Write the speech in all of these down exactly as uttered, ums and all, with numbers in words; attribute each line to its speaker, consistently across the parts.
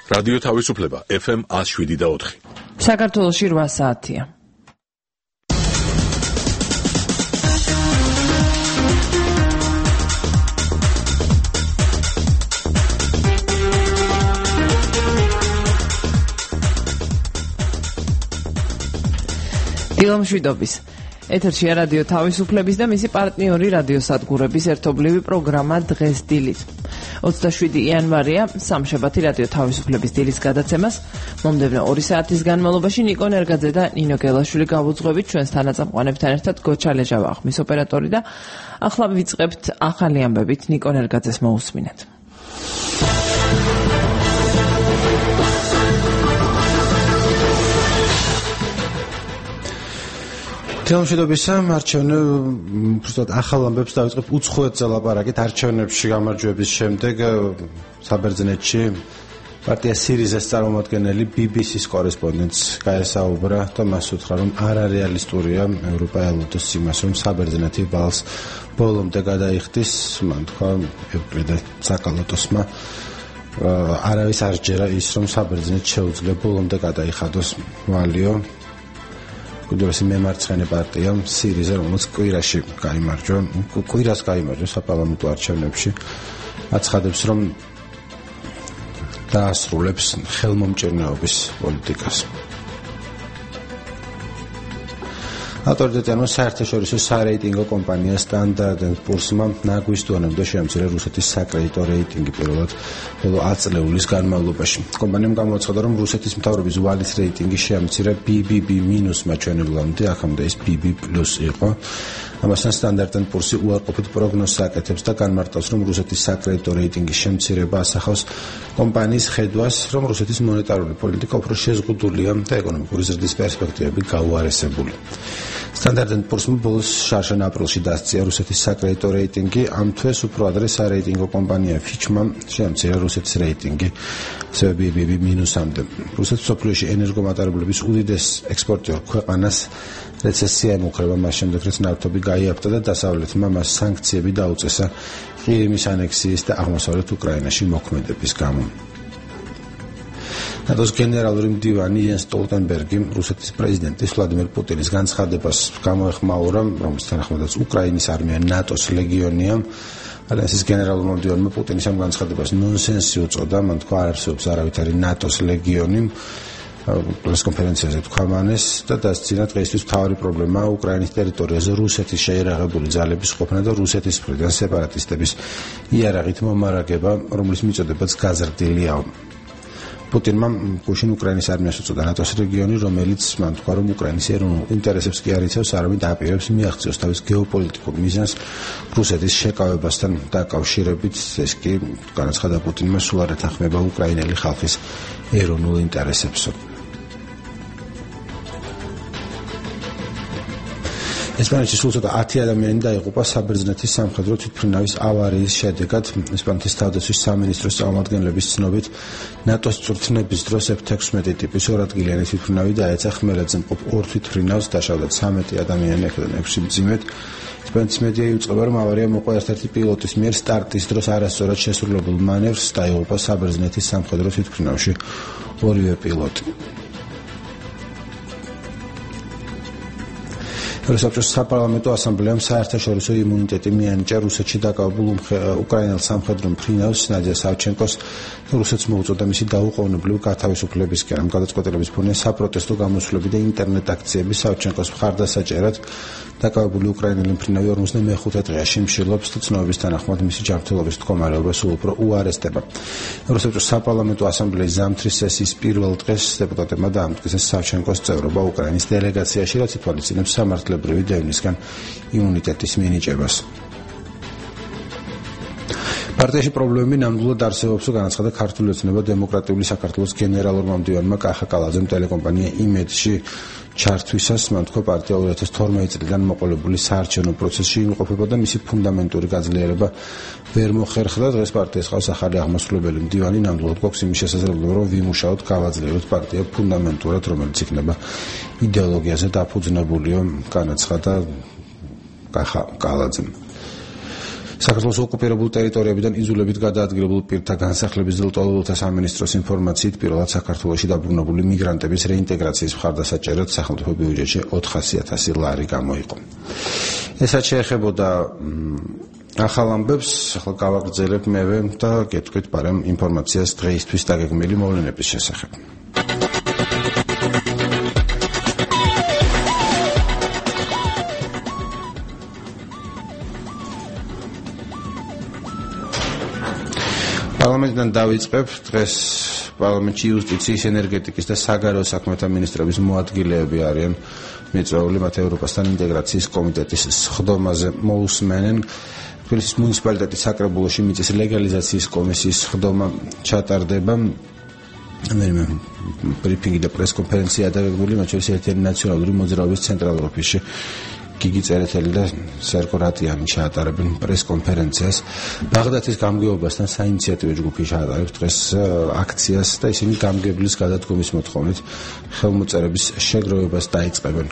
Speaker 1: რადიო თავისუფლება ეფ ემ one oh seven და four.
Speaker 2: საქართველოში რვა საათია. დილამშვიდობის. ეთერშია რადიო თავისუფლების და მისი პარტნიორი რადიოსადგურების ერთობლივი პროგრამა დღეს დილით. ოცდაშვიდი იანვარია, სამშაბათი რადიო თავისუფლების დილის გადაცემას მომდევნო ორი საათის განმავლობაში ნიკო ნერგაძე და ნინო გელაშვილი გავუძღვებით ჩვენს თანაწამყვანებთან ერთად გოჩა ლეჟავა ხმის ოპერატორი და ახლა ვიწყებთ ახალი ამბებით ნიკო ნერგაძეს მოусმინეთ.
Speaker 3: თემშედობისა არჩევნებ უბრალოდ ახალ ამბებს დავიწყებ უცხოეთზე ლაპარაკით არჩევნებში გამარჯვების შემდეგ საბერძნეთში პარტია სირიზას წარმომადგენელი ბი ბი სის კორესპონდენტს გაესაუბრა და მას უთხრა რომ არარეალისტურია ევროპა ელოდოს იმას რომ საბერძნეთი ბალს ბოლომდე გადაიხდის მან თქვა ევროპა საკალოტოსმა არავის არ ჯერა ის რომ საბერძნეთს შეუძლია ბოლომდე გადაიხადოს ვალიო კუდროსი მემარცხენე პარტია სირიზა რომელიც კვირაში გაიმარჯვა კვირას გაიმარჯვა საპარლამენტო არჩევნებში აცხადებს რომ დაასრულებს ხელმომჭირნეობის პოლიტიკას ავტორიტეტიანმა საერთაშორისო სარეიტინგო კომპანია Standard and Poor's-მა ნაგვისდუანებდა შეამცირა რუსეთის საკრედიტო რეიტინგი პირველად ბოლო ათი წლეულის განმავლობაში. კომპანიამ გამოაცხადა, რომ რუსეთის მთავრობის ვალის რეიტინგი შეამცირა ბი ბი ბი მინუსმა ჩვენებამდე, აქამდე ის ბი ბი პლუს იყო. ამასთან Standard and Poor's უარყოფით პროგნოზს აკეთებს და განმარტავს, რომ რუსეთის საკრედიტო რეიტინგის შემცირება ასახავს კომპანიის ხედვას, რომ რუსეთის მონეტარული პოლიტიკა უფრო შეზღუდულია და ეკონომიკური ზრდის პერსპექტივები გაუარესებული. Standard and Poor's ბოლოს შარშან აპრილში დასწია რუსეთის საკრედიტო რეიტინგი, ამ თვეს უფრო ადრე სარეიტინგო კომპანია Fitch-მა შეამცირა რუსეთის რეიტინგი ბი ბი ბი მინუსამდე. რუსეთის მსოფლიოში ენერგომატარებლების უდიდეს ექსპორტიორ ქვეყანას რეცესია ემუქრება მას შემდეგ, რაც ნავთობი გაიაფთა და დასავლეთმა მას სანქციები დაუწესა ყირიმის ანექსიის და აღმოსავლეთ უკრაინაში მოქმედების გამო. ნატოს გენერალური მდივანი იენს სტოლტენბერგი რუსეთის პრეზიდენტის ვლადიმერ პუტინის განცხადებას გამოეხმაურა, რომლის თანახმადაც უკრაინის არმია ნატოს ლეგიონია. ალიანსის გენერალურმა მდივანმა პუტინის ამ განცხადებას ნონსენსი უწოდა, მან თქვა არ არსებობს არავითარი ნატოს ლეგიონი. პრესკონფერენციაზე თქვა მანეს და დასცინა დღეისთვის მთავარი პრობლემაა უკრაინის ტერიტორიაზე რუსეთის შეიარაღებული ძალების ყოფნა და რუსეთის მხრიდან სეპარატისტების იარაღით მომარაგება, რომლის მიწოდებაც გაზრდილია. პუტინმა გუშინ უკრაინის არმიას უწოდა ნატოს რეგიონი, რომელიც მან თქვა, რომ უკრაინის ეროვნულ ინტერესებს კი არ იცავს, არამედ აპირებს მიაღწიოს თავის გეოპოლიტიკურ მიზანს რუსეთის შეკავებასთან დაკავშირებით. ეს კი განაცხადა პუტინმა სულ არ ეთანხმება უკრაინელი ხალხის ეროვნულ ინტერესებს. ესპანეთში სულ ცოტა ათი ადამიანი დაიღუპა საბერძნეთის სამხედრო თვითმფრინავის ავარიის შედეგად. ესპანეთის თავდაცვის სამინისტროს წარმომადგენლების ცნობით, ნატოს წვრთნების დროს ეფ ექვსმეტი ტიპის ორადგილიანი თვითმფრინავი დაეცა ხმელეთზე მყოფ ორ თვითმფრინავს, დაშავდათ სამეტი ადამიანი, აქედან ექვსი მძიმედ. ესპანეთის მედია იუწყება, რომ ავარია მოყვა ერთ-ერთი პილოტის მიერ სტარტის დროს არასწორად შესრულებულ მანევრს, დაიღუპა საბერძნეთის სამხედრო თვითმფრინავში ორივე პილოტი. რუსეთის საპარლამენტო ასამბლეამ საერთაშორისო იმუნიტეტი მიანიჭა რუსეთში დაკავებულ უკრაინელ სამხედრო მფრინავს ნადია სავჩენკოს და რუსეთს მოუწოდა მისი დაუყოვნებლივ გათავისუფლებისკენ. ამ გადაწყვეტილების ფონზე საპროტესტო გამოსვლები და ინტერნეტ აქციები სავჩენკოს მხარდასაჭერად დაკავებული უკრაინელი მფრინავი ორმოცდამეხუთე დღეა შიმშილობს და ცნობების თანახმად მისი ჯანმრთელობის მდგომარეობა სულ უფრო უარესდება. რუსეთის საპარლამენტო ასამბლეის ზამთრის სესიის პირველ დღეს დეპუტატებმა დაამტკიცეს სავჩენკოს წევრობა უკრაინის დელეგაციაში, რაც ითვალისწინებს სამართლებრივი დევნისგან იმუნიტეტის მინიჭებას. პარტიაში პრობლემები ნამდვილად არსებობს, განაცხადა ქართული ოცნება დემოკრატიული საქართველოს გენერალურმა მდივანმა კახა კალაძემ ტელეკომპანია იმედში ჩართვისას. მან თქვა, პარტია ორი ათას თორმეტი წლიდან მოყოლებული საარჩევნო პროცესში იმყოფება და მისი ფუნდამენტური გაძლიერება ვერ მოხერხდა. დღეს პარტიას ყავს ახალი აღმასრულებელი მდივანი, ნამდვილად გვაქვს იმის შესაძლებლობა, რომ ვიმუშაოთ, გავაძლიეროთ პარტია ფუნდამენტურად, რომელიც იქნება იდეოლოგიაზე დაფუძნებულიო, განაცხადა კახა კალაძემ. საქართველოს ოკუპირებულ ტერიტორიებიდან იზოლებით გადაადგილებულ პირთა განსახლების დელტოულთა სამინისტროს ინფორმაციით პირველად საქართველოში დაბრუნებული მიგრანტების რეინტეგრაციის მხარდასაჭერად სახელმწიფო ბიუჯეტში ოთხასი ათასი ლარი გამოიყო. ესაც შეეხებოდა ახალ ამბებს, ახლა გავაგრძელებ მევე და გეტყვით პარამ ინფორმაციას დღეისთვის დაგეგმილი მოვლენების შესახებ. პარლამენტიდან დავიწყებ დღეს პარლამენტში იუსტიციის, ენერგეტიკის და საგარეო საქმეთა მინისტრების მოადგილეები არიან მიწვეული მათ ევროპასთან ინტეგრაციის კომიტეტის სხდომაზე მოусმენენ. თბილისის მუნიციპალიტეტის საკრებულოში მიწის ლეგალიზაციის კომისიის სხდომა ჩატარდება. მე ბრიფინგი და პრესკონფერენცია დაგეგმილი მათ შორის ერთიანი ნაციონალური მოძრაობის ცენტრალურ ოფისში. გიგი წერეთელი და სერგო რატიანი ჩაატარებენ პრესკონფერენციას. ბაღდათის გამგეობასთან საინიციატივო ჯგუფი ჩაატარებს დღეს აქციას და ისინი გამგებლის გადადგომის მოთხოვნით ხელმოწერების შეგროვებას დაიწყებენ.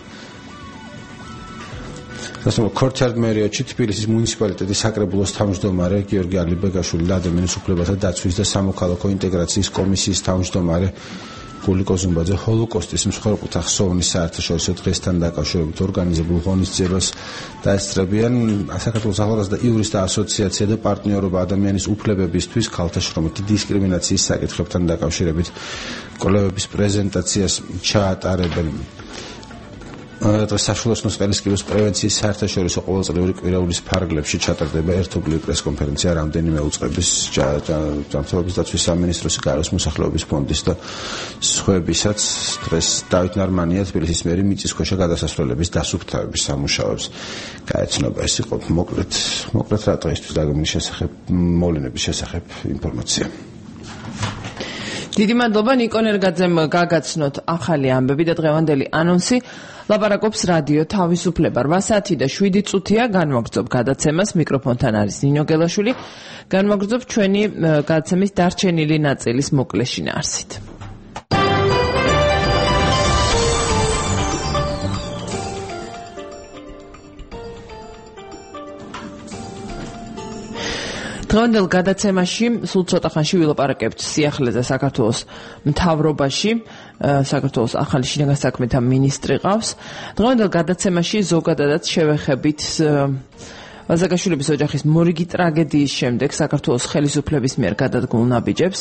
Speaker 3: დასამო ქორჩარდ მერიოჩი თბილისის მუნიციპალიტეტის საკრებულოს თავმჯდომარე გიორგი ალიბეგაშვილი და ადამიანის უფლებათა დაცვის და სამოქალაქო ინტეგრაციის კომისიის თავმჯდომარე გული კოზუმბაძე ჰოლოკოსტის მსხვერპლთა ხსოვნის საერთაშორისო დღესთან დაკავშირებით ორგანიზებულ ღონისძიებას დაესწრებიან. საქართველოს ახალგაზრდა იურისტთა ასოციაცია და პარტნიორობა ადამიანის უფლებებისთვის ქალთა შრომითი დისკრიმინაციის საკითხებთან დაკავშირებით კვლევების პრეზენტაციას ჩაატარებენ. დღეს საშუალო სკელის პრევენციის საერთაშორისო ყოველწლიური კვირაულის ფარგლებში ჩატარდება ერთობლივი პრესკონფერენცია რამდენიმე უწყების ჯანმრთელობის დაცვის სამინისტროს, გარემოს მოსახლეობის ფონდის და სხვებისაც. დღეს დავით ნარმანია თბილისის მერი მიწისქვეშა გადასასვლელების დასუფთავების სამუშაოებს გაეცნობა. ეს იყო მოკლედ მოკლედ რა დღეისთვის დაგეგმილი შესახებ მოვლენების შესახებ ინფორმაცია.
Speaker 2: დიდი მადლობა ნიკო ნერგაძემ გაგაცნოთ ახალი ამბები და დღევანდელი ანონსი. ლაპარაკობს რადიო თავისუფლება. რვა საათი და შვიდი წუთია განვაგრძობ გადაცემას. მიკროფონთან არის ნინო გელაშვილი. განვაგრძობ ჩვენი გადაცემის დარჩენილი ნაწილის მოკლე შინაარსით. დღევანდელ გადაცემაში სულ ცოტა ხანში ვილაპარაკებთ სიახლეზე საქართველოს მთავრობაში. საქართველოს ახალი შინაგან საქმეთა მინისტრი ყავს. დღევანდელ გადაცემაში ზოგადადაც შევეხებით ვაზაგაშვილების ოჯახის მორიგი ტრაგედიის შემდეგ საქართველოს ხელისუფლების მიერ გადადგმულ ნაბიჯებს.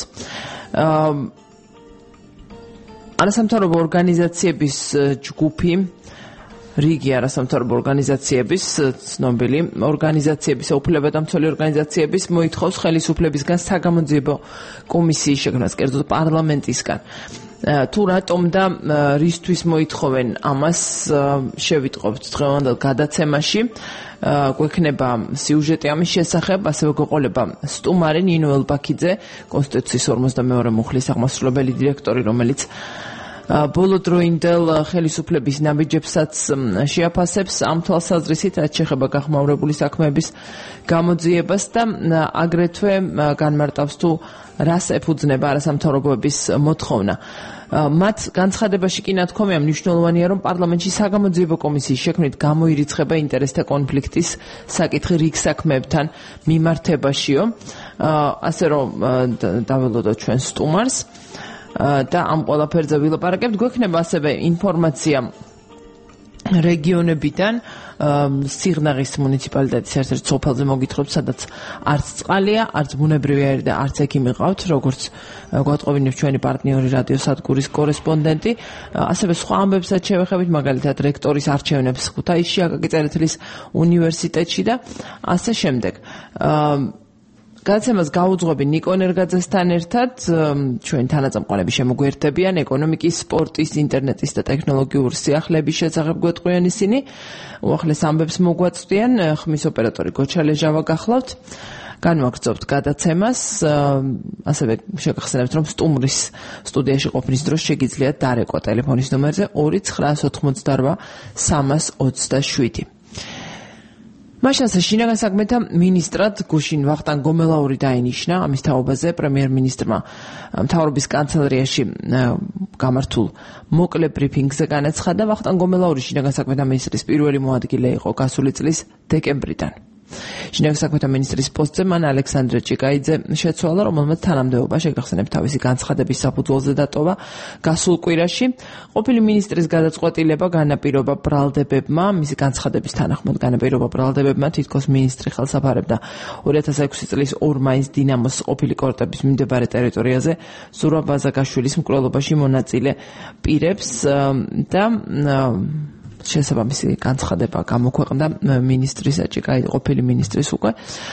Speaker 2: არასამთავრობო ორგანიზაციების ჯგუფი რიგი არასამთავრობო ორგანიზაციების ცნობილი ორგანიზაციების უფლებადამცველი ორგანიზაციების მოითხოვს ხელისუფლებისგან საგამოძიებო კომისიის შექმნას, კერძოდ პარლამენტისგან. თუ რატომ და რისთვის მოითხოვენ ამას შევიტყობთ დღევანდელ გადაცემაში. გვექნება სიუჟეტი ამის შესახებ, ასევე გვეყოლება სტუმარი ნინო ელბაქიძე, კონსტიტუციის ორმოცდამეორე მუხლის აღმასრულებელი დირექტორი, რომელიც ბოლო დროინდელ ხელისუფლების ნაბიჯებსაც შეაფასებს. ამ თვალსაზრისით რაც შეეხება გახმაურებული საქმეების გამოძიებას და აგრეთვე განმარტავს თუ რას ეფუძნება არასამთავრობოების მოთხოვნა. მათ განცხადებაში კი ნათქვამია მნიშვნელოვანია, რომ პარლამენტში საგამოძიებო კომისიის შექმნით გამოირიცხება ინტერესთა კონფლიქტის საკითხი რიგ საქმეებთან მიმართებაშიო. ასე რომ დაველოდოთ ჩვენ სტუმარს და ამ ყველაფერზე ვილაპარაკებთ. გვექნება ასევე ინფორმაცია რეგიონებიდან. სიღნაღის მუნიციპალიტეტის ერთ-ერთ სოფელზე მოგითხრობთ, სადაც არც წყალია, არც ბუნებრივი აირი და არც ექი მიყავთ, როგორც გვატყობინებს ჩვენი პარტნიორი რადიო სადგურის კორესპონდენტი. ასევე სხვა ამბებსაც შევეხებით, მაგალითად რექტორის არჩევნებს ქუთაისში, აკაკი წერეთლის უნივერსიტეტში და ასე შემდეგ. გადაცემას გაუძღვები ნიკო ნერგაძესთან ერთად. ჩვენ თანაწამყვანები შემოგვერთებიან ეკონომიკის, სპორტის, ინტერნეტის და ტექნოლოგიურ სიახლეების შესახებ გვეტყვიან ისინი. უახლეს ამბებს მოგვაწვდიან. ხმის ოპერატორი გოჩალეჟავა გახლავთ. განვაგრძობთ გადაცემას. ასევე შეგახსენებთ, რომ სტუმრის სტუდიაში ყოფნის დროს შეგიძლიათ დარეკვა ტელეფონის ნომერზე ორი ცხრა ოცდაოთხმოცდარვა სამას ოცდაშვიდი. მაშასა შინაგან საქმეთა მინისტრად გუშინ ვახტანგ გომელაური დაინიშნა. ამის თაობაზე პრემიერ-მინისტრმა მთავრობის კანცელარიაში გამართულ მოკლე ბრიფინგზე განაცხადა. ვახტანგ გომელაური შინაგან საქმეთა მინისტრის პირველი მოადგილე იყო გასული წლის დეკემბრიდან. შინაგან საქმეთა მინისტრის პოსტზე მან ალექსანდრე ჭიკაიძე შეცვალა, რომელმაც თანამდებობა შეგახსენებ თავისი განცხადების საფუძველზე დატოვა გასულ კვირაში. ყოფილი მინისტრის გადაწყვეტილება განაპირობა ბრალდებებმა, მისი განცხადების თანახმად განაპირობა ბრალდებებმა თითქოს მინისტრი ხელსაფარებდა ორი ათას ექვსი წლის ორ მაისს დინამოს ყოფილი კორტების მიმდებარე ტერიტორიაზე ზურაბ ვაზაგაშვილის მკვლელობაში მონაწილე პირებს და შესაბამისი განცხადება გამოქვეყნდა მინისტრის ჭიკაიძე ყოფილი მინისტრის უკვე.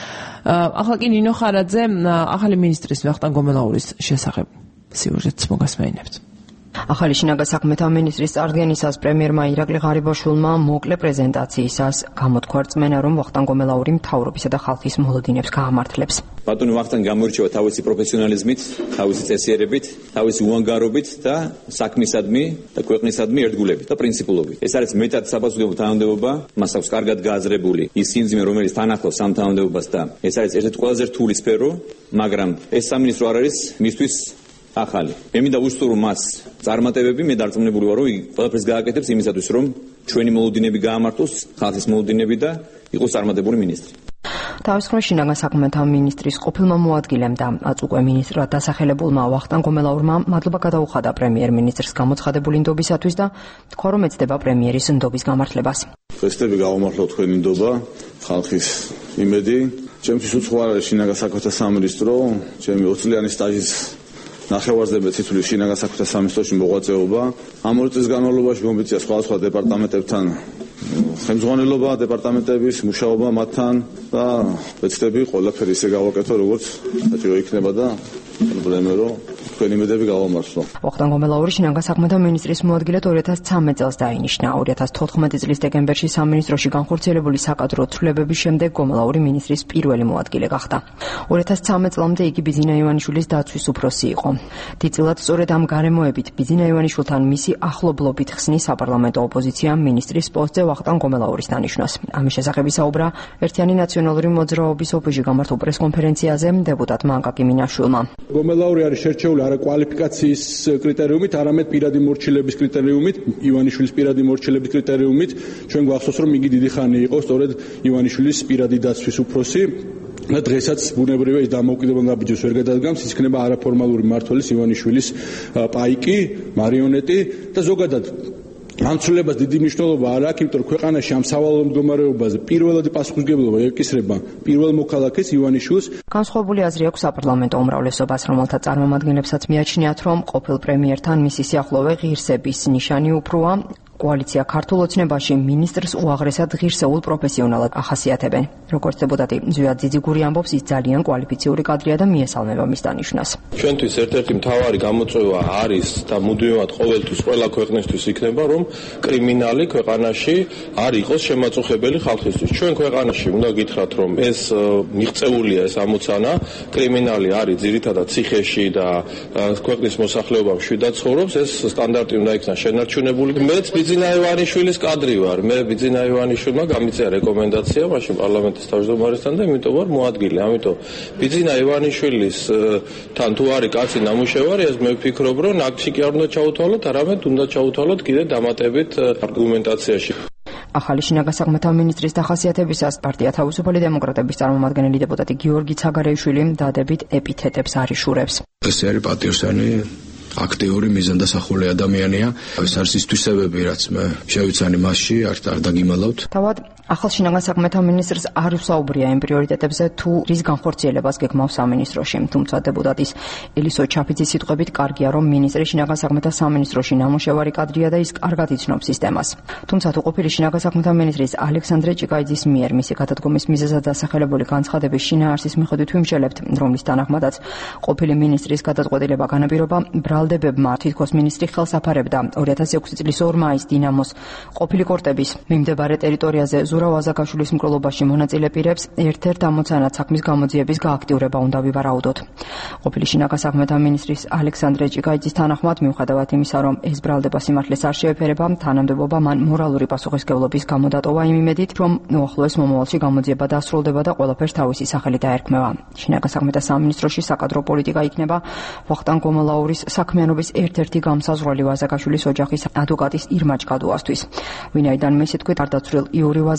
Speaker 2: ახლა კი ნინო ხარაძე ახალი მინისტრის ვახტანგ გომელაურის შესახებ სიუჟეტს მოგასმენებთ.
Speaker 4: ახალი შინაგან საქმეთა მინისტრის წარდგენისას პრემიერმა ირაკლი ღარიბაშვილმა მოკლე პრეზენტაციისას გამოთქვა რწმენა, რომ ვახტანგ გომელაური მთავრობისა და ხალხის მოლოდინებს გაამართლებს.
Speaker 5: ბატონი ვახტანგი გამოირჩევა თავისი პროფესიონალიზმით, თავისი წესიერებით, თავისი უანგარობით და საქმისადმი და ქვეყნისადმი ერთგულებით და პრინციპულობით. ეს არის მეტად საფასურულო თანამდებობა, მას აქვს კარგად გააზრებული ის სიმძიმე, რომელიც თან ახლავს ამ თანამდებობას და ეს არის ერთ-ერთი ყველაზე რთული სფერო, მაგრამ ეს სამინისტრო არ არის მისთვის ახალი. მე მინდა ვუსწრო მას წარმატებები, მე დარწმუნებული ვარ, რომ იგი ყველაფერს გააკეთებს იმისათვის, რომ ჩვენი მოლოდინები გაამართლოს, ხალხის მოლოდინები და იყოს წარმატებული მინისტრი.
Speaker 4: თავის მხრივ შინაგან საქმეთა მინისტრის ყოფილმა მოადგილემ და აწუყვე მინისტრად დასახელებულმა ვახტანგ გომელაურმა მადლობა გადაუხადა პრემიერ-მინისტრს გამოცხადებული ნდობისათვის და თქვა, რომ ეცდება პრემიერის ნდობის გამართლებას.
Speaker 6: ხესტები გავამართლოთ თქვენი ნდობა, ხალხის იმედი. ჩემთვის უცხოა შინაგან საქმეთა სამინისტრო, ჩემი ოცი წლიანი სტაჟის ნახევარზე თითული შინაგან საქმეთა სამინისტროში მოღვაწეობა. ამ ორი წლის განმავლობაში მომიწია სხვადასხვა დეპარტამენტებთან ხელმძღვანელობა, დეპარტამენტების მუშაობა მათთან და ვეცდები ყველაფერი ისე გავაკეთო, როგორც საჭირო იქნება და პრობლემა რომ თქვენი იმედები გავამართლო.
Speaker 4: ვახტანგ გომელაური შინაგან საქმეთა მინისტრის მოადგილედ ორი ათას ცხრამეტ წელს დაინიშნა. ორი ათას თოთხმეტი წლის დეკემბერში სამინისტროში განხორციელებული საკადრო ცვლილებების შემდეგ გომელაური მინისტრის პირველი მოადგილე გახდა. ორი ათას ცხრამეტ წლამდე იგი ბიძინა ივანიშვილის დაცვის უფროსი იყო. დიდწილად სწორედ ამ გარემოებით ბიძინა ივანიშვილთან მისი ახლობლობით ხსნის საპარლამენტო ოპოზიცია მინისტრის პოსტზე ვახტანგ გომელაურის დანიშვნას. ამის შესახებ ისაუბრა ერთიანი ნაციონალური მოძრაობის ოფისში გამართულ პრესკონფერენციაზე დეპუტატმა აკაკი მინაშვილმა.
Speaker 7: გომელაური არის შერჩეული არა კვალიფიკაციის კრიტერიუმით, არამედ პირადი მორჩილების კრიტერიუმით, ივანიშვილის პირადი მორჩილების კრიტერიუმით. ჩვენ გვახსოვს, რომ იგი დიდი ხანი იყო სწორედ ივანიშვილის პირადი დაცვის უფროსი. და დღესაც ბუნებრივია ის დამოუკიდებელ ნაბიჯებს ვერ გადადგამს, ის იქნება არაფორმალური მმართველის ივანიშვილის პაიკი, მარიონეტი და ზოგადად ამ ცვლილებას დიდი მნიშვნელობა არ აქვს, იმიტომ რომ ქვეყანაში ამ სავალალო მდგომარეობაზე პირველადი პასუხისმგებლობა ეკისრება პირველ მოქალაქეს ივანიშვილს.
Speaker 4: განსხვავებული აზრი აქვს საპარლამენტო უმრავლესობას, რომელთა წარმომადგენლებსაც მიაჩნიათ, რომ ყოფილ პრემიერთან მისი სიახლოვე ღირსების ნიშანი უფროა. კოალიცია ქართულ ოცნებაში მინისტრს უაღრესად ღირსეულ პროფესიონალად ახასიათებენ. როგორც დეპუტატი ზვიად ძიძიგური ამბობს, ის ძალიან კვალიფიციური კადრია და მიესალმება მის დანიშვნას.
Speaker 8: ჩვენთვის ერთ-ერთი მთავარი გამოწვევა არის და მუდმივად ყოველთვის ყველა ქვეყნისთვის იქნება, რომ კრიმინალი ქვეყანაში არ იყოს შემაწუხებელი ხალხისთვის. ჩვენ ქვეყანაში უნდა გითხრათ, რომ ეს მიღწეულია ეს ამოცანა, კრიმინალი არის ძირითადად ციხეში და ქვეყნის მოსახლეობა მშვიდად ცხოვრობს, ეს სტანდარტი უნდა იქნას შენარჩუნებული. მეც ბიძინა ივანიშვილის კადრი ვარ. მე ბიძინა ივანიშვილმა გამიწია რეკომენდაცია მაშინ პარლამენტის თავმჯდომარესთან და იმიტომ ვარ მოადგილე. ამიტომ ბიძინა ივანიშვილის თან თუ არის კაცი ნამუშევარი, ეს მე ვფიქრობ, რომ ნაკში კი არ უნდა ჩაუთვალოთ, არამედ უნდა ჩაუთვალოთ კიდე დამატებით არგუმენტაციაში.
Speaker 4: ახალი შინაგან საქმეთა მინისტრის დახასიათებისას პარტია თავისუფალი დემოკრატების წარმომადგენელი დეპუტატი გიორგი ცაგარეიშვილი დადებით ეპითეტებს არიშურებს.
Speaker 9: ეს არის პატიოსანი აქტიური მიზანდასახული ადამიანია. ეს არის ის თვისებები, რაც მე შევიცანი მასში, არ არ დაგიმალავთ.
Speaker 4: თავად ახალ შინაგან საქმეთა მინისტრს არ უსაუბრია იმ პრიორიტეტებზე, თუ რის განხორციელებას გეგმავს სამინისტროში. თუმცა დეპუტატის ელისო ჩაფიძის სიტყვებით კარგია, რომ მინისტრი შინაგან საქმეთა სამინისტროში ნამუშევარი კადრია და ის კარგად იცნობს სისტემას. თუმცა თუ ყოფილი შინაგან საქმეთა მინისტრის ალექსანდრე ჭიკაიძის მიერ მისი გადადგომის მიზეზად დასახელებული განცხადების შინაარსის მიხედვით ვიმშელებთ, რომლის თანახმადაც ყოფილი მინისტრის გადაწყვეტილება განაპირობა ბრალდებებმა თითქოს მინისტრი ხელსაფარებდა ორი ათას ექვსი წლის ორ მაისს დინამოს ყოფილი კორტების მიმდებარე ტერიტორიაზე ზურაბ ვაზაგაშვილის მკვლელობაში მონაწილე პირებს ერთ-ერთ ამოცანად საქმის გამოძიების გააქტიურება უნდა ვივარაუდოთ. ყოფილი შინაგან საქმეთა მინისტრის ალექსანდრე ჭიკაიძის თანახმად, მიუხედავად იმისა, რომ ეს ბრალდება სიმართლეს არ შეეფერება, თანამდებობა მან მორალური პასუხისმგებლობის გამო დატოვა იმ იმედით, რომ უახლოეს მომავალში გამოძიება დასრულდება და ყველაფერს თავისი სახელი დაერქმევა. შინაგან საქმეთა სამინისტროში საკადრო პოლიტიკა იქნება ვახტანგ გომელაურის საქმიანობის ერთ-ერთი გამსაზღვრელი ვაზაგაშვილის ოჯახის ადვოკატის ირმა ჭკადუასთვის. ვინაიდან მისი თქმით არ დაცვლილ იური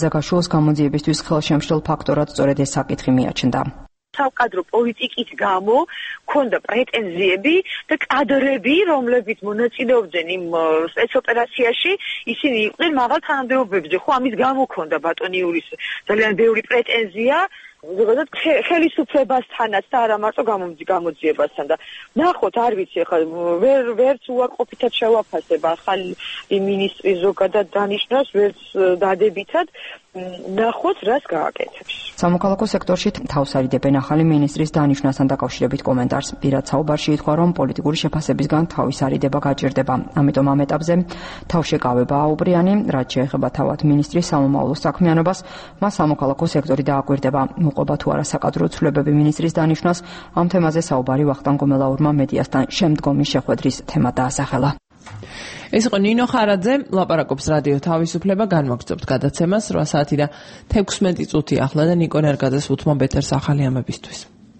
Speaker 4: ფაზაგაშვილს გამოძიებისთვის ხელშემშლელ ფაქტორად სწორედ ეს საკითხი მიაჩნდა.
Speaker 10: საკადრო პოლიტიკით გამო ქონდა პრეტენზიები და კადრები, რომლებიც მონაწილეობდნენ იმ სპეცოპერაციაში, ისინი იყვნენ მაღალ თანამდებობებზე. ხო, ამის გამო ქონდა ბატონიურის ძალიან ბევრი პრეტენზია, ზოგადად ხელისუფლებასთანაც და არა მარტო გამოძიებასთან და ნახოთ, არ ვიცი, ხა ვერ ვერც უარყოფითად შევაფასებ ახალი მინისტრის ზოგადად დანიშნავს, ვერც დადებითად ნახოთ, რას გააკეთებს.
Speaker 4: სამოქალაქო სექტორში თავს არიდებენ ახალი მინისტრის დანიშნასთან დაკავშირებით კომენტარს. პირად საუბარში ითქვა, რომ პოლიტიკური შეფასებისგან თავის არიდება გაჭირდება. ამიტომ ამ ეტაპზე თავშეკავება აუბრიანი, რაც შეეხება თავად მინისტრის სამომავლო საქმიანობას, მას სამოქალაქო სექტორი დააკვირდება. მოყვება თუ არა საკადრო ცვლილებები მინისტრის დანიშნას, ამ თემაზე საუბარი ვახტანგ გომელაურმა მედიასთან შემდგომი შეხვედრის თემა დაასახელა.
Speaker 2: ეს იყო ნინო ხარაძე, ლაპარაკობს რადიო თავისუფლება, განვაგრძობთ გადაცემას რვა საათი და თექვსმეტი წუთი ახლა და ნიკო ნერგაძეს უთმობ ეთერს ახალი ამებისთვის.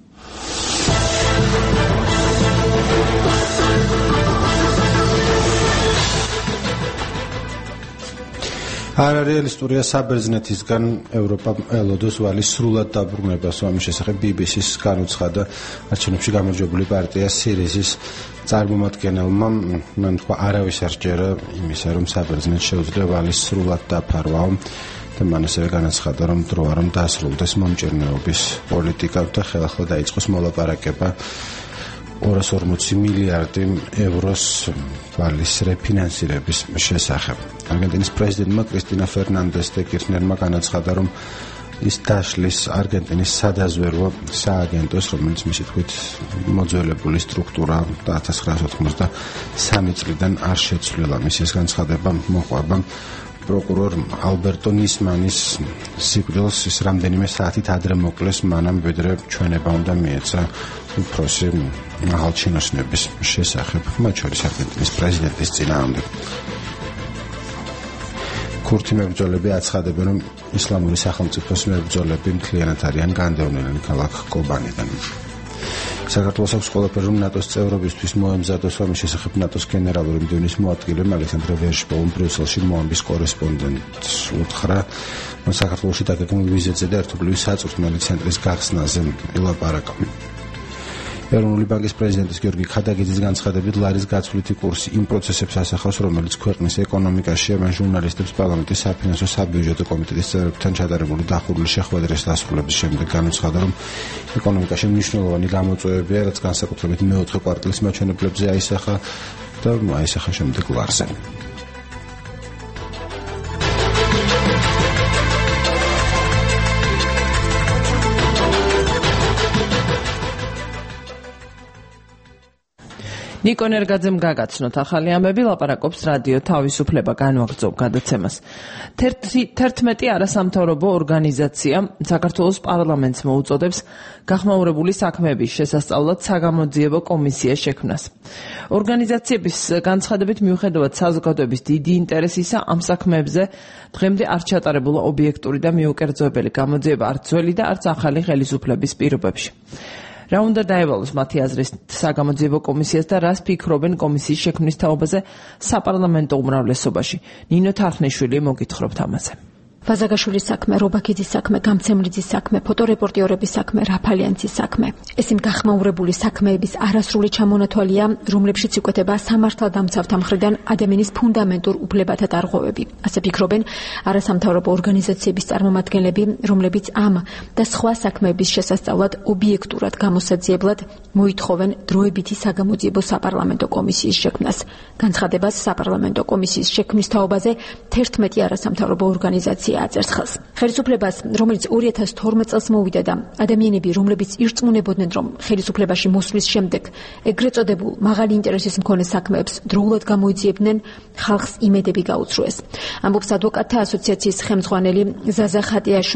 Speaker 3: არარეალისტურია საბერძნეთისგან ევროპა ელოდოს ვალის სრულად დაბრუნებას, ამის შესახებ ბი ბი სის განუცხადა არჩევნებში გამარჯვებული პარტია სირიზის წარმომადგენელმა. მან თქვა, არავის არ სჯერა იმისა, რომ საბერძნეთს შეუძლია ვალის სრულად დაფარვაო და მან ასევე განაცხადა, რომ დროა რომ დაასრულდეს მომჭირნეობის პოლიტიკა და ხელახლა დაიწყოს მოლაპარაკება ორას ორმოცი მილიარდი ევროს ვალის რეფინანსირების შესახებ. არგენტინის პრეზიდენტმა კრისტინა ფერნანდეს დე კირხნერმა განაცხადა, რომ ის დაშლის არგენტინის სადაზვერვო სააგენტოს, რომელიც მისი თქმით მოძველებული სტრუქტურა და ათას ცხრაასი ოცდამეცხრე წლიდან არ შეცვლილა. მისი ეს განცხადება მოყვება პროკურორ ალბერტო ნისმანის სიკვდილს ის რამდენიმე საათით ადრე მოკლეს, მანამ ვიდრე ჩვენება უნდა მიეცა უფროსი მაღალჩინოსნების შესახებ, მათ შორის არგენტინის პრეზიდენტის წინააღმდეგ. ქურთი მებრძოლები აცხადებენ, რომ ისლამური სახელმწიფოს მებრძოლები მთლიანად არიან განდევნილნი ქალაქ კობანიდან. საქართველოს აქვს ყველაფერი, რომ ნატოს წევრობისთვის მოემზადოს, ამის შესახებ ნატოს გენერალური მდივნის მოადგილემ ალექსანდრე ვერშბოუმ ბრიუსელში მოამბის კორესპონდენტს უთხრა, რომ საქართველოში დაგეგმილ ვიზიტზე და ერთობლივი საწვრთნელი ცენტრის გახსნაზე ელაპარაკა. ეროვნული ბანკის პრეზიდენტის გიორგი ქადაგიძის განცხადებით, ლარის გაცვლითი კურსი იმ პროცესებს ასახავს, რომელიც ქვეყნის ეკონომიკაში ამან ჟურნალისტებს პარლამენტის საფინანსო საბიუჯეტო კომიტეტის წევრებთან ჩატარებული დახურული შეხვედრის დასრულების შემდეგ განუცხადა, რომ ეკონომიკაში მნიშვნელოვანი გამოწვევებია, რაც განსაკუთრებით მეოთხე კვარტალის მაჩვენებლებზე აისახა და აისახა შემდეგ ლარზე.
Speaker 2: ნიკო ნერგაძემ გაგაცნოთ ახალი ამბები, ლაპარაკობს რადიო თავისუფლება, განვაგრძობ გადაცემას. თერთმეტი არასამთავრობო ორგანიზაცია საქართველოს პარლამენტს მოუწოდებს გახმაურებული საქმეების შესასწავლად საგამოძიებო კომისია შექმნას. ორგანიზაციების განცხადებით, მიუხედავად საზოგადოების დიდი ინტერესისა ამ საქმეებზე, დღემდე არ ჩატარებულა ობიექტური და მიუკერძოებელი გამოძიება არც ძველი და არც ახალი ხელისუფლების პირობებში. რა უნდა დაევალოს მათი აზრის საგამოძიებო კომისიას და რას ფიქრობენ კომისიის შექმნის თაობაზე საპარლამენტო უმრავლესობაში? ნინო თარხნიშვილი მოგითხრობთ ამაზე.
Speaker 11: ვაზაგაშვილის საქმე, რობაქიძის საქმე, გამცემლიძის საქმე, ფოტორეპორტიორების საქმე, რაფალიანცის საქმე. ეს იმ გახმაურებული საქმეების არასრული ჩამონათვალია, რომლებშიც იკვეთება სამართალდამცავთა მხრიდან ადამიანის ფუნდამენტურ უფლებათა დარღვევები. ასე ფიქრობენ არასამთავრობო ორგანიზაციების წარმომადგენლები, რომლებიც ამ და სხვა საქმეების შესასწავლად ობიექტურად გამოსაძიებლად მოითხოვენ დროებითი საგამოძიებო საპარლამენტო კომისიის შექმნას. განცხადებას საპარლამენტო კომისიის შექმნის თაობაზე თერთმეტი არასამთავრობო ორგანიზაცია აწერს ხელს. ხელისუფლებას, რომელიც ორი ათას თორმეტ წელს მოვიდა და ადამიანები, რომლებიც ირწმუნებოდნენ, რომ ხელისუფლებაში მოსვლის შემდეგ ეგრეთ წოდებულ მაღალი ინტერესის მქონე საქმეებს დროულად გამოიძიებდნენ, ხალხს იმედები გაუცრუეს. ამბობს ადვოკატთა ასოციაციის ხელმძღვანელი ზაზა ხატიაშვილი.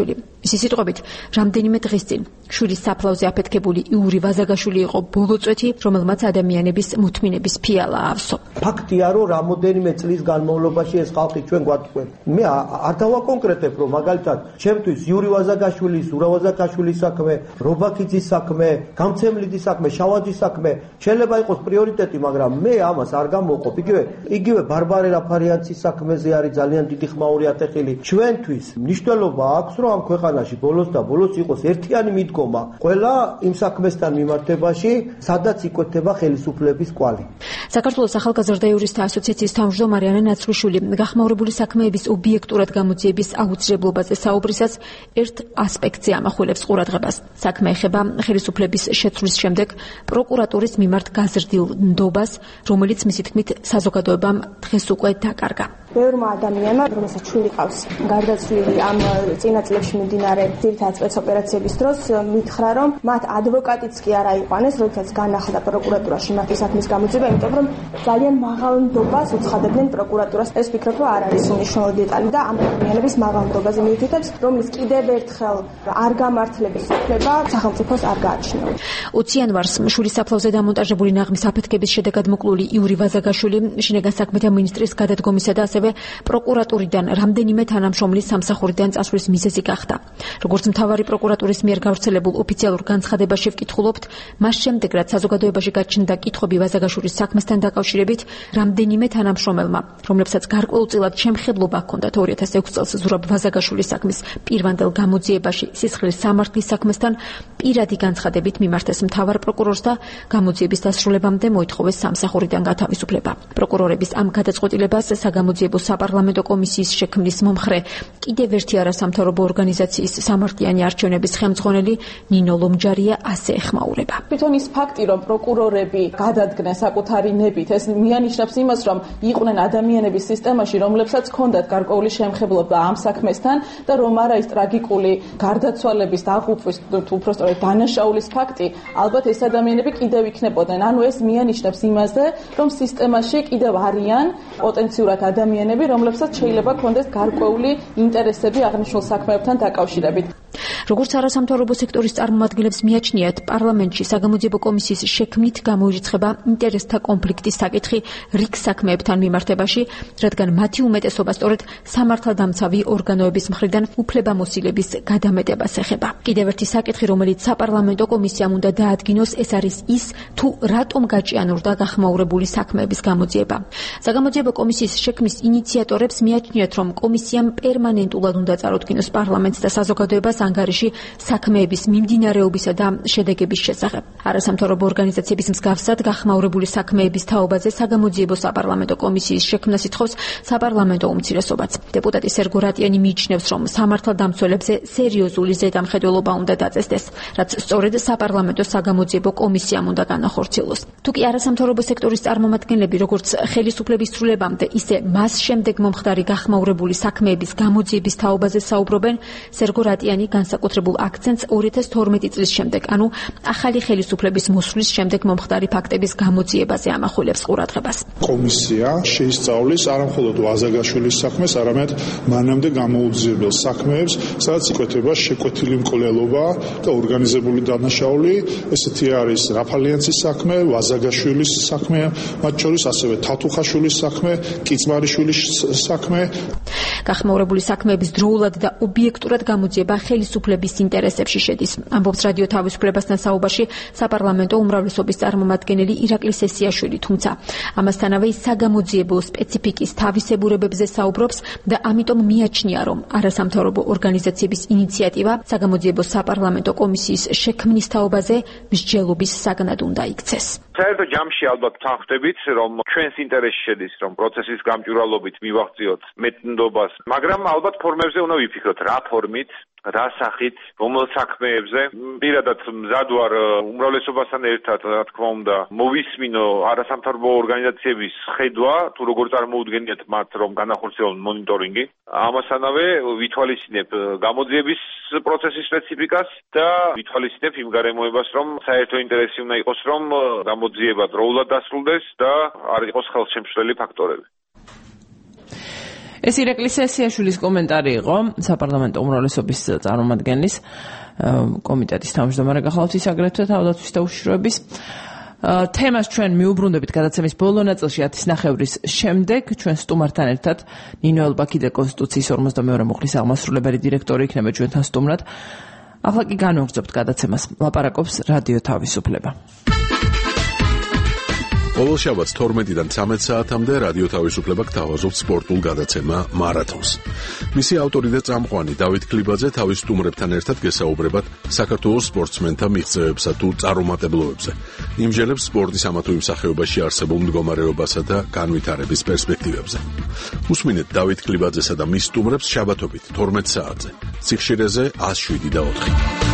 Speaker 11: მისი სიტყვებით, რამდენიმე დღის წინ შვილის საფლავზე აფეთქებული იური ვაზაგაშვილი იყო ბოლო წვეთი, რომელმაც ადამიანების მოთმინების ფიალა ავსო.
Speaker 12: ფაქტია, რომ რამოდენიმე წლის განმავლობაში ეს ხალხი ჩვენ გვატყვევ. მე არ დავაკონკრეტებ, რომ მაგალითად, ჩემთვის იური ვაზაგაშვილის, ზურა ვაზაგაშვილის საქმე, რობაქიძის საქმე, გამცემლიძის საქმე, შავაძის საქმე შეიძლება იყოს პრიორიტეტი, მაგრამ მე ამას არ გამოვყოფ. იგივე, იგივე ბარბარე რაფარიანცის საქმეზე არის ძალიან დიდი ხმაური ატეხილი. ჩვენთვის მნიშვნელობა აქვს, რომ ამ ქვეყანაში ბოლოს და ბოლოს იყოს ერთიანი მიდგომა ყველა იმ საქმესთან მიმართებაში, სადაც იკვეთება ხელისუფლების კვალი.
Speaker 11: საქართველოს ახალგაზრდა იურისტთა ასოციაციის თავმჯდომარე ანა ნაცრუშვილი გახმაურებული საქმეების ობიექტურად გამოძიების აუცილებლობაზე საუბრისას ერთ ასპექტზე ამახვილებს ყურადღებას. საქმე ეხება ხელისუფლების შეცვლის შემდეგ პროკურატურის მიმართ გაზრდილ ნდობას, რომელიც მისი თქმით საზოგადოებამ დღეს უკვე დაკარგა.
Speaker 13: ბევრმა ადამიანმა, რომელსაც შვილი ყავს, გარდაცვლილი ამ წინა წლებში მიმდინარე ძირითადად სპეცოპერაციების დროს მითხრა, რომ მათ ადვოკატიც კი არ აიყვანეს, როდესაც განახლდა პროკურატურაში მათი საქმის გამოძიება, იმიტომ რომ ძალიან მაღალ ნდობას უცხადებდნენ პროკურატურას. ეს ვფიქრობ, რომ არ არის უნიშნულო დეტალი და ამ ადამიანების მაღალ ნდობაზე მიუთითებს, რომლის კიდევ ერთხელ არ გამართლების უფლება სახელმწიფოს არ გააჩნია.
Speaker 11: ოცი იანვარს შვილის საფლავზე დამონტაჟებული ნაღმის აფეთქების შედეგად მოკლული იური ვაზაგაშვილი შინაგან საქმეთა მინისტრის გადადგომისა და ასევე პროკურატურიდან რამდენიმე თანამშრომლის სამსახურიდან წასვლის მიზეზი გახდა. როგორც მთავარი პროკურატურის მიერ გავრცელებულ ოფიციალურ განცხადებაში ვკითხულობთ, მას შემდეგ რაც საზოგადოებაში გაჩნდა კითხვები ვაზაგაშვილის საქმესთან დაკავშირებით, რამდენიმე თანამშრომელმა, რომლებსაც გარკვეულწილად შემხებლობა ჰქონდათ ორი ათას ექვსი წელს ზურაბ ვაზაგაშვილის საქმის პირვანდელ გამოძიებაში სისხლის სამართლის საქმესთან პირადი განცხადებით მიმართეს მთავარ პროკურორს და გამოძიების დასრულებამდე მოითხოვეს სამსახურიდან გათავისუფლება. პროკურორების ამ გადაწყვეტილებას საგამოძიებო საპარლამენტო კომისიის შექმნის მომხრე კიდევ ერთი არასამთავრობო ორგანიზაციის სამართლიანი არჩევნების ხელმძღვანელი ნინო ლომჯარია ასე ეხმაურება.
Speaker 14: თვითონ ის ფაქტი, რომ პროკურორები გადადგნენ საკუთარი ნებით, ეს მიანიშნებს იმას, რომ იყვნენ ადამიანების სისტემაში, რომლებსაც ჰქონდათ გარკვეული შემხებლობა ამ საქმესთან და რომ არა ის ტრაგიკული გარდაცვალების დაღუპვის თუ უბრალოდ დანაშაულის ფაქტი, ალბათ ეს ადამიანები კიდევ იქნებოდნენ. ანუ ეს მიანიშნებს იმაზე, რომ სისტემაში კიდევ არიან პოტენციურად ადამიანები, რომლებსაც შეიძლება ჰქონდეს გარკვეული ინტერესები აღნიშნულ საქმეებთან დაკავშირებით.
Speaker 11: როგორც არასამთავრობო სექტორის წარმომადგენლებს მიაჩნიათ, პარლამენტში საგამოძიებო კომისიის შექმნით გამოირიცხება ინტერესთა კონფლიქტის საკითხი რიგ საქმეებთან მიმართებაში, რადგან მათი უმეტესობა სწორედ სამართალდამცავი ორგანოების მხრიდან უფლებამოსილების გადამეტებას ეხება. კიდევ ერთი საკითხი, რომელიც საპარლამენტო კომისიამ უნდა დაადგინოს, ეს არის ის, თუ რატომ გაჭიანურდა გახმაურებული საქმეების გამოძიება. საგამოძიებო კომისიის შექმნის ინიციატორებს მიაჩნიათ, რომ კომისიამ პერმანენტულად უნდა წარუდგინოს პარლამენტს და საზოგადოებას ანგარიში საქმეების მიმდინარეობისა და შედეგების შესახებ. არასამთავრობო ორგანიზაციების მსგავსად გახმაურებული საქმეების თაობაზე საგამოძიებო საპარლამენტო კომისიის შექმნას ითხოვს საპარლამენტო უმცირესობაც. დეპუტატი სერგო რატიანი მიიჩნევს, რომ სამართალდამცველებზე სერიოზული ზედამხედველობა უნდა დაწესდეს, რაც სწორედ საპარლამენტო საგამოძიებო კომისიამ უნდა განახორციელოს. თუკი არასამთავრობო სექტორის წარმომადგენლები როგორც ხელისუფლების ცვლილებამდე, ისე მას შემდეგ მომხდარი გახმაურებული საქმეების გამოძიების თაობაზე საუბრობენ, სერგო რატიანი განსაკუთრებულ აქცენტს ორი ათას თორმეტი წლის შემდეგ, ანუ ახალი ხელისუფლების მოსვლის შემდეგ მომხდარი ფაქტების გამოძიებაზე ამახვილებს ყურადღებას.
Speaker 15: კომისია შეისწავლის არა მხოლოდ ვაზაგაშვილის საქმეს, არამედ მანამდე გამოუძიებელ საქმეებს, სადაც იკვეთება შეკვეთილი მკვლელობა და ორგანიზებული დანაშაული. ესეთი არის რაფალიანცის საქმე, ვაზაგაშვილის საქმე, მათ შორის ასევე თათუხაშვილის საქმე, კიცმარიშვილის საქმე.
Speaker 11: გახმაურებული საქმეების დროულად და ობიექტურად გამოძიება ხელისუფლების ინტერესებში შედის. ამბობს რადიო თავისუფლებასთან საუბარში საპარლამენტო უმრავლესობის წარმომადგენელი ირაკლი სესიაშვილი, თუმცა ამასთანავე ის საგამოძიებო სპეციფიკის თავისებურებებზე საუბრობს და ამიტომ მიაჩნია, რომ არასამთავრობო ორგანიზაციების ინიციატივა საგამოძიებო საპარლამენტო კომისიის შექმნის თაობაზე მსჯელობის საგნად უნდა იქცეს.
Speaker 16: საერთო ჯამში ალბათ თანხმდებით, რომ ჩვენს ინტერესში შედის, რომ პროცესის გამჭვირვალობით მივაღწიოთ მეტნდობას, მაგრამ ალბათ ფორმებზე უნდა ვიფიქროთ, რა ფორმით, რა სახით, რომელ საქმეებზე. პირადად მზად ვარ უმრავლესობასთან ერთად, რა თქმა უნდა, მოვისმინო არასამთავრობო ორგანიზაციების ხედვა, თუ როგორ წარმოუდგენიათ მათ, რომ განახორციელონ მონიტორინგი. ამასთანავე ვითვალისწინებ გამოძიების პროცესის სპეციფიკას და ვითვალისწინებ იმ გარემოებას, რომ საერთო ინტერესი უნდა იყოს, რომ გამოძიება დროულად დასრულდეს და არ იყოს ხელშემშლელი ფაქტორები.
Speaker 2: ეს ირაკლი სესიაშვილის კომენტარი იყო საპარლამენტო უმრავლესობის წარმომადგენლის კომიტეტის თავმჯდომარე გახლავთ ის აგრეთვე თავდაცვის და უშიშროების თემას ჩვენ მიუბრუნდებით გადაცემის ბოლო ნაწილში ათის ნახევრის შემდეგ ჩვენ სტუმართან ერთად ნინო ელბაქიდე კონსტიტუციის ორმოცდამეორე მუხლის აღმასრულებელი დირექტორი იქნება ჩვენთან სტუმრად. ახლა კი განვაგრძობთ გადაცემას. ლაპარაკობს რადიო თავისუფლება.
Speaker 1: ყოველ შაბათს თორმეტიდან ცამეტ საათამდე რადიო თავისუფლება გთავაზობს სპორტულ გადაცემა მარათონს. მისი ავტორი და წამყვანი დავით ქლიბაძე თავის სტუმრებთან ერთად გესაუბრებათ საქართველოს სპორტსმენთა მიღწევებსა თუ წარუმატებლობებზე. იმჟელებს სპორტის ამა თუ იმ სახეობაში არსებულ მდგომარეობასა და განვითარების პერსპექტივებზე. უსმინეთ დავით ქლიბაძესა და მის სტუმრებს შაბათობით თორმეტ საათზე. სიხშირეზე ათს შვიდი და ოთხი.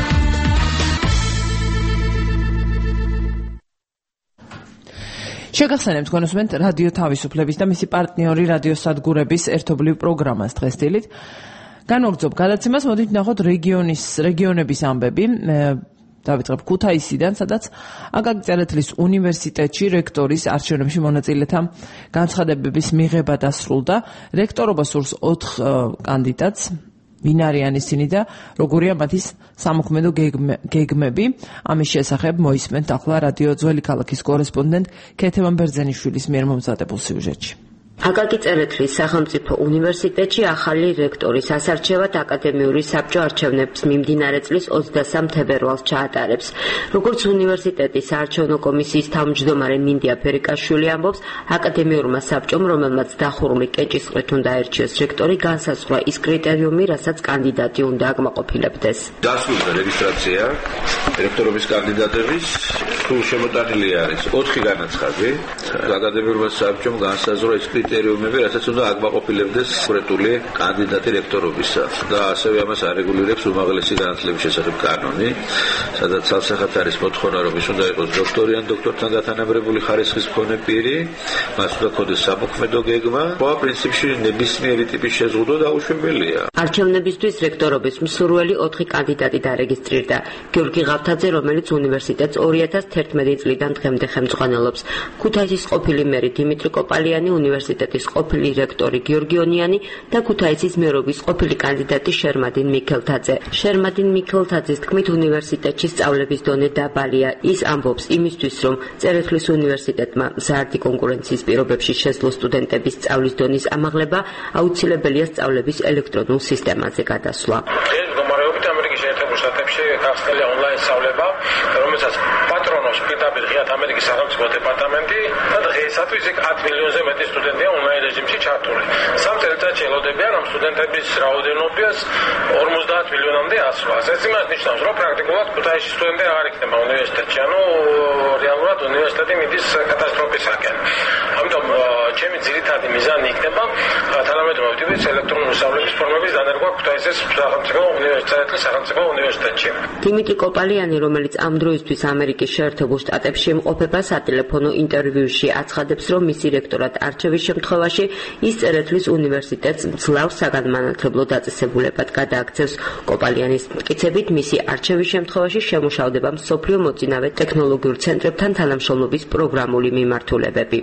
Speaker 2: შეგახსენებთ გონოსმენთ რადიო თავისუფლების და მისი პარტნიორი რადიო სადგურების ერთობლივ პროგრამას დღესდილით. განვაგრძობ გადაცემას, მოდით ნახოთ რეგიონის რეგიონების ამბები. დავიწყებ ქუთაისიდან, სადაც აკაკი წერეთლის უნივერსიტეტში რექტორის არჩევნებში მონაწილეთა განცხადებების მიღება დასრულდა. რექტორობა სურს ოთხ კანდიდატს. ვინ არიან ისინი და როგორია მათი სამოქმედო გეგმები? ამის შესახებ მოისმენთ ახლა რადიო ძველი ქალაქის კორესპონდენტ ქეთევან ბერძენიშვილის მიერ მომზადებულ სიუჟეტში.
Speaker 17: აკაკი წერეთლის სახელმწიფო უნივერსიტეტში ახალი რექტორის ასარჩევად აკადემიური საბჭო არჩევნებს მიმდინარე წლის ოცდასამ თებერვალს ჩაატარებს. როგორც უნივერსიტეტის საარჩევნო კომისიის თავმჯდომარე მინდია ფერიკაშვილი ამბობს, აკადემიურმა საბჭომ, რომელმაც დახურული კენჭისყრით უნდა აერჩიოს რექტორი, განსაზღვრა ის კრიტერიუმი, რასაც კანდიდატი უნდა აკმაყოფილებდეს.
Speaker 18: დასრულდა რეგისტრაცია რექტორობის კანდიდატების, სულ შემოტანილი არის ოთხი განაცხადი. აკადემიურმა საბჭომ განსაზღვრა ის კრიტერიუმები, რასაც უნდა აკმაყოფილებდეს კონკრეტული კანდიდატი რექტორობისა და ასევე ამას არეგულირებს უმაღლესი განათლების შესახებ კანონი, სადაც სავსახად არის მოთხოვნა, რომ ის უნდა იყოს დოქტორი ან დოქტორთან დათანაბრებული ხარისხის მქონე პირი, მას უნდა ქონდეს სამოქმედო გეგმა. სხვა პრინციპში ნებისმიერი ტიპის შეზღუდვა დაუშვებელია.
Speaker 17: არჩევნებისთვის რექტორობის მსურველი ოთხი კანდიდატი დარეგისტრირდა. გიორგი ღავთაძე, რომელიც უნივერსიტეტს ორი ათას თერთმეტი წლიდან დღემდე ხელმძღვანელობს. ქუთაისის ყოფილი მერი დიმიტრი კოპალიანი, უნივერსიტეტის ყოფილი რექტორი გიორგი ონიანი და ქუთაისის მერობის ყოფილი კანდიდატი შერმადინ მიქელთაძე. შერმადინ მიქელთაძის თქმით, უნივერსიტეტში სწავლების დონე დაბალია. ის ამბობს იმისთვის, რომ წერეთლის უნივერსიტეტმა მზარდი კონკურენციის პირობებში შეძლოს სტუდენტების სწავლის დონის ამაღლება, აუცილებელია სწავლების ელექტრონულ სისტემაზე გადასვლა.
Speaker 19: მდგომარეობით ამერიკის შეერთებულ შტატებში გახსნილია ონლაინ სწავლება, რომელსაც პატრონობს პირდაპირ ღიად ამერიკის სახელმწიფო დეპარტამენტი და დღეისათვის იქ ათ მილიონზე მეტი სტუდენტია ონლაინ რეჟიმში ჩართული. სამ წელიწადში ელოდებიან ამ სტუდენტების რაოდენობას ორმოცდაათ მილიონამდე ასვლას. ეს იმას ნიშნავს, რომ პრაქტიკულად ქუთაისში სტუდენტი აღარ იქნება უნივერსიტეტში, ანუ რეალურად უნივერსიტეტი მიდის კატასტროფისაკენ. ამიტომ ჩემი ძირითადი მიზანი იქნება თანამედროვე ტიპის ელექტრონული სწავლების ფორმების დანერგვა ქუთაისის სახელმწიფო უნივერსიტეტის სახელმწიფო უნივერსიტეტში.
Speaker 17: დიმიტრი კოპალიანი, რომელიც ამ დროისთვის ამერიკის შეერთებულ შტატებში იმყოფება, სატელეფონო ინტერვიუში აცხადებს, რომ მისი რექტორად არჩევის შემთხვევაში ის წერეთლის უნივერსიტეტს მძლავრ საგანმანათლებლო დაწესებულებად გადააქცევს. კოპალიანის მტკიცებით, მისი არჩევის შემთხვევაში შემუშავდება მსოფლიო მოწინავე ტექნოლოგიურ ცენტრებთან თანამშრომლობის პროგრამული მიმართულებები.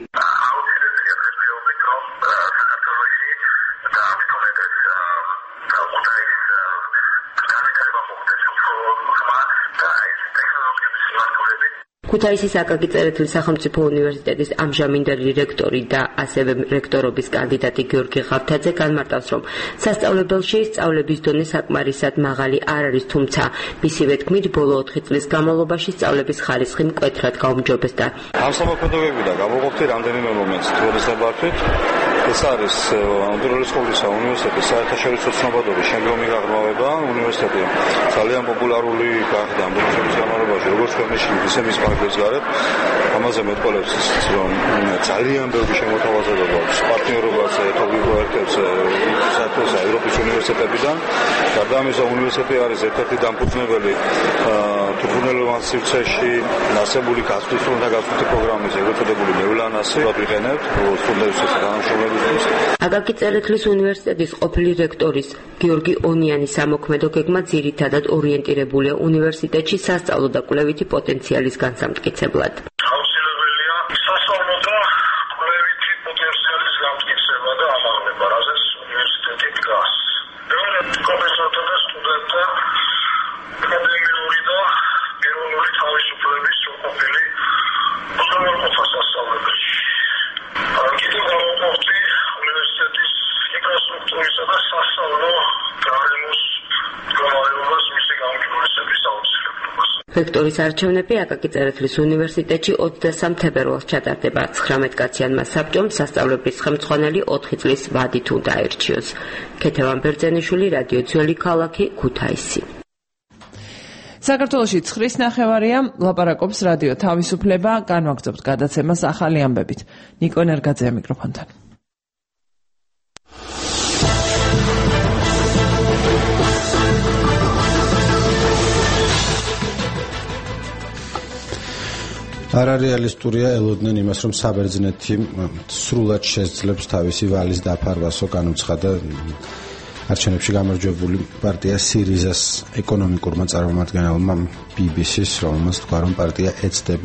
Speaker 17: ქუთაისის აკაკი წერეთლის სახელმწიფო უნივერსიტეტის ამჟამინდელი რექტორი და ასევე რექტორობის კანდიდატი გიორგი ღავთაძე განმარტავს, რომ სასწავლებელში სწავლების დონე საკმარისად მაღალი არ არის, თუმცა მისივე თქმით, ბოლო ოთხი წლის განმავლობაში სწავლების ხარისხი მკვეთრად გაუმჯობესდა.
Speaker 6: ამ სამოქმედებებიდან გამოვყოფთ რამდენიმე მომენტს, თვალისწინებით. ეს არის ანდროლის სკოლისა უნივერსიტეტის საერთაშორისო ცნობადობის შემდგომი გაღრმავება. უნივერსიტეტი ძალიან პოპულარული გახდა ამ ბოლოს განმავლობაში, როგორც ქვეყნებში, ისე მის პარკებს გარეთ. ამაზე მეტყოლებს ის, რომ ძალიან ბევრი შემოთავაზება აქვს პარტნიორობაზე, ერთობლივ პროექტებზე საქართველოს ევროპის უნივერსიტეტებიდან. გარდა ამისა, უნივერსიტეტი არის ერთ-ერთი დამფუძნებელი თვითმფრინველოვან სივრცეში არსებული გასწვრივი და გასწვრივი პროგრამის ეგრეთ წოდებული მევლანასი ვიყენებთ სტუდენტებისთვის თანამშრომლებისთვის.
Speaker 17: აკაკი წერეთლის უნივერსიტეტის ყოფილი რექტორის გიორგი ონიანის სამოქმედო გეგმა ძირითადად ორიენტირებულია უნივერსიტეტში სასწავლო და კვლევითი პოტენციალის განსამტკიცებლად.
Speaker 19: სასწავლო და კვლევითი პოტენციალის გამტკიცება და ამაღლება, რაზეც
Speaker 17: რექტორის არჩევნები აკაკი წერეთლის უნივერსიტეტში ოცდასამ თებერვალს ჩატარდება. ცხრამეტ კაციანმა საბჭომ სასწავლებლის ხელმძღვანელი ოთხი წლის ვადით უნდა აირჩიოს. ქეთევან ბერძენიშვილი, რადიო ძველი ქალაქი, ქუთაისი.
Speaker 2: საქართველოში ცხრის ნახევარია, ლაპარაკობს რადიო თავისუფლება, განვაგრძობთ გადაცემას ახალი ამბებით. ნიკო ნერგაძეა მიკროფონთან.
Speaker 3: არარეალისტურია ელოდნენ იმას, რომ საბერძნეთი სრულად შესძლებს თავისი ვალის დაფარვასო, განუცხადა არჩევნებში გამარჯვებული პარტია სირიზას ეკონომიკურმა წარმომადგენელმა ბი ბი სი-ს, რომელმაც თქვა, რომ პარტია ეცდება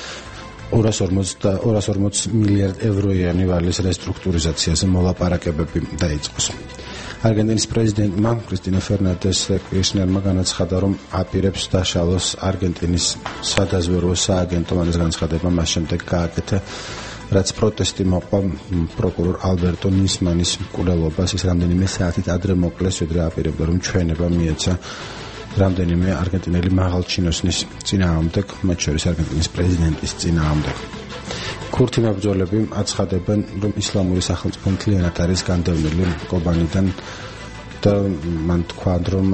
Speaker 3: ორას ორმოც მილიარდ ევროიანი ვალის რესტრუქტურიზაციაზე მოლაპარაკებები დაიწყოს. არგენტინის პრეზიდენტმა კრისტინა ფერნანდეს კირჩნერმა განაცხადა, რომ აპირებს დაშალოს არგენტინის სადაზვერვო სააგენტო. მან ეს განცხადება მას შემდეგ გააკეთა, რაც პროტესტი მოყვა პროკურორ ალბერტო ნისმანის მკვლელობას. ის რამდენიმე საათით ადრე მოკლეს, ვიდრე აპირებდა, რომ ჩვენება მიეცა რამდენიმე არგენტინელი მაღალჩინოსნის წინააღმდეგ, მათ შორის არგენტინის პრეზიდენტის წინააღმდეგ. ქურთი მებრძოლები აცხადებენ, რომ ისლამური სახელმწიფო მთლიანად არის განდევნილი კობანიდან და მან თქვა, რომ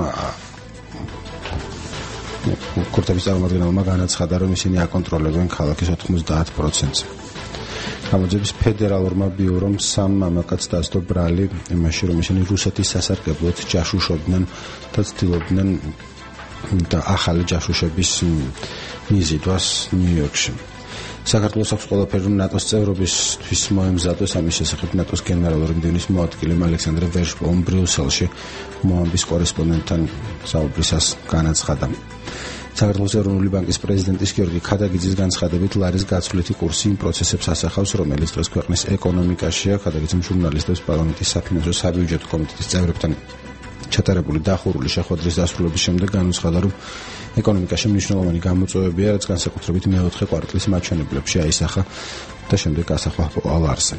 Speaker 3: ქურთების წარმომადგენელმა განაცხადა, რომ ისინი აკონტროლებენ ქალაქის ოთხმოცდაათ პროცენტს. გამოძიების ფედერალურმა ბიურომ სამ მამაკაცს დასდო ბრალი იმაში, რომ ისინი რუსეთის სასარგებლოდ ჯაშუშობდნენ და ცდილობდნენ და ახალი ჯაშუშების მიზიდვას ნიუ-იორკში. საქართველოს აქვს ყველაფერი, რომ ნატოს წევრობისთვის მოემზადოს. ამის შესახებ ნატოს გენერალური მდივნის მოადგილემ ალექსანდრე ვერშბოუმ ბრიუსელში მოამბის კორესპონდენტთან საუბრისას განაცხადა. საქართველოს ეროვნული ბანკის პრეზიდენტის გიორგი ქადაგიძის განცხადებით, ლარის გაცვლითი კურსი იმ პროცესებს ასახავს, რომელიც დღეს ქვეყნის ეკონომიკაშია. ქადაგიძემ ჟურნალისტებს პარლამენტის საფინანსო საბიუჯეტო კომიტეტის წევრებთან ჩატარებული დახურული შეხვედრის დასრულების შემდეგ განუცხადა, რომ ეკონომიკაში მნიშვნელოვანი გამოწვევებია, რაც განსაკუთრებით მეოთხე კვარტლის მაჩვენებლებში აისახა და შემდეგ ასახვა ალარსზე.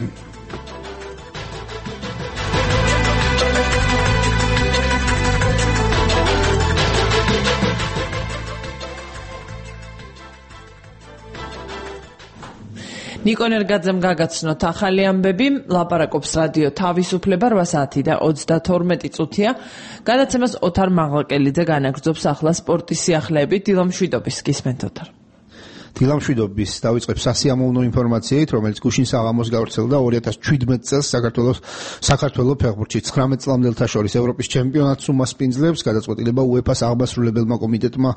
Speaker 2: ნიკო ნერგაძემ გაგაცნოთ ახალი ამბები, ლაპარაკობს რადიო თავისუფლება, რვა საათი და ოცდათორმეტი წუთია. გადაცემას ოთარ მაღალკელიძე განაგრძობს ახლა სპორტის სიახლეებით. დილამშვიდობის, გისმენთ ოთარ.
Speaker 20: დილამშვიდობის დავიწყებ სასიამოვნო ინფორმაციით, რომელიც გუშინ საღამოს გავრცელდა ორი ათას შვიდმეტ წელს საქართველოს საქართველოს ფეხბურთში ცხრამეტ წლამდელთა შორის ევროპის ჩემპიონატს უმასპინძლებს. გადაწყვეტილება უეფა-ს აღმასრულებელმა კომიტეტმა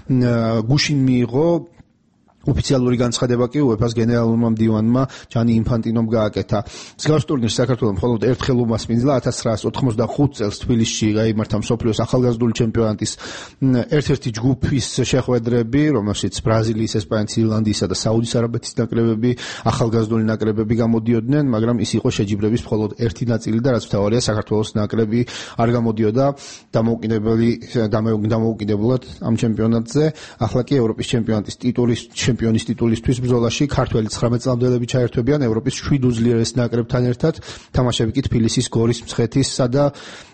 Speaker 20: გუშინ მიიღო. ოფიციალური განცხადება კი უეფა-ს გენერალურმა მდივანმა ჯანი ინფანტინომ გააკეთა. მსგავს ტურნირს საქართველოს მხოლოდ ერთხელ უმასპინძლა ათას ცხრაას ოთხმოცდახუთ წელს თბილისში გაიმართა მსოფლიოს ახალგაზრდული ჩემპიონატის ერთ-ერთი ჯგუფის შეხვედრები, რომელშიც ბრაზილიის, ესპანეთის, ირლანდიისა და საუდის არაბეთის ნაკრებები, ახალგაზრდული ნაკრებები გამოდიოდნენ, მაგრამ ის იყო შეჯიბრების მხოლოდ ერთი ნაწილი და რაც მთავარია, საქართველოს ნაკრები არ გამოდიოდა დამოუკიდებელი დამოუკიდებლად ამ ჩემპიონატზე. ახლა კი ევროპის ჩემპიონატის ტიტულის ჩემპიონის ტიტულისთვის ბრძოლაში ქართველი ცხრამეტ წლამდელები ჩაერთვებიან ევროპის შვიდ უძლიერეს ნაკრებთან ერთად. თამაშები კი თბილისის, გორის, მცხეთისა და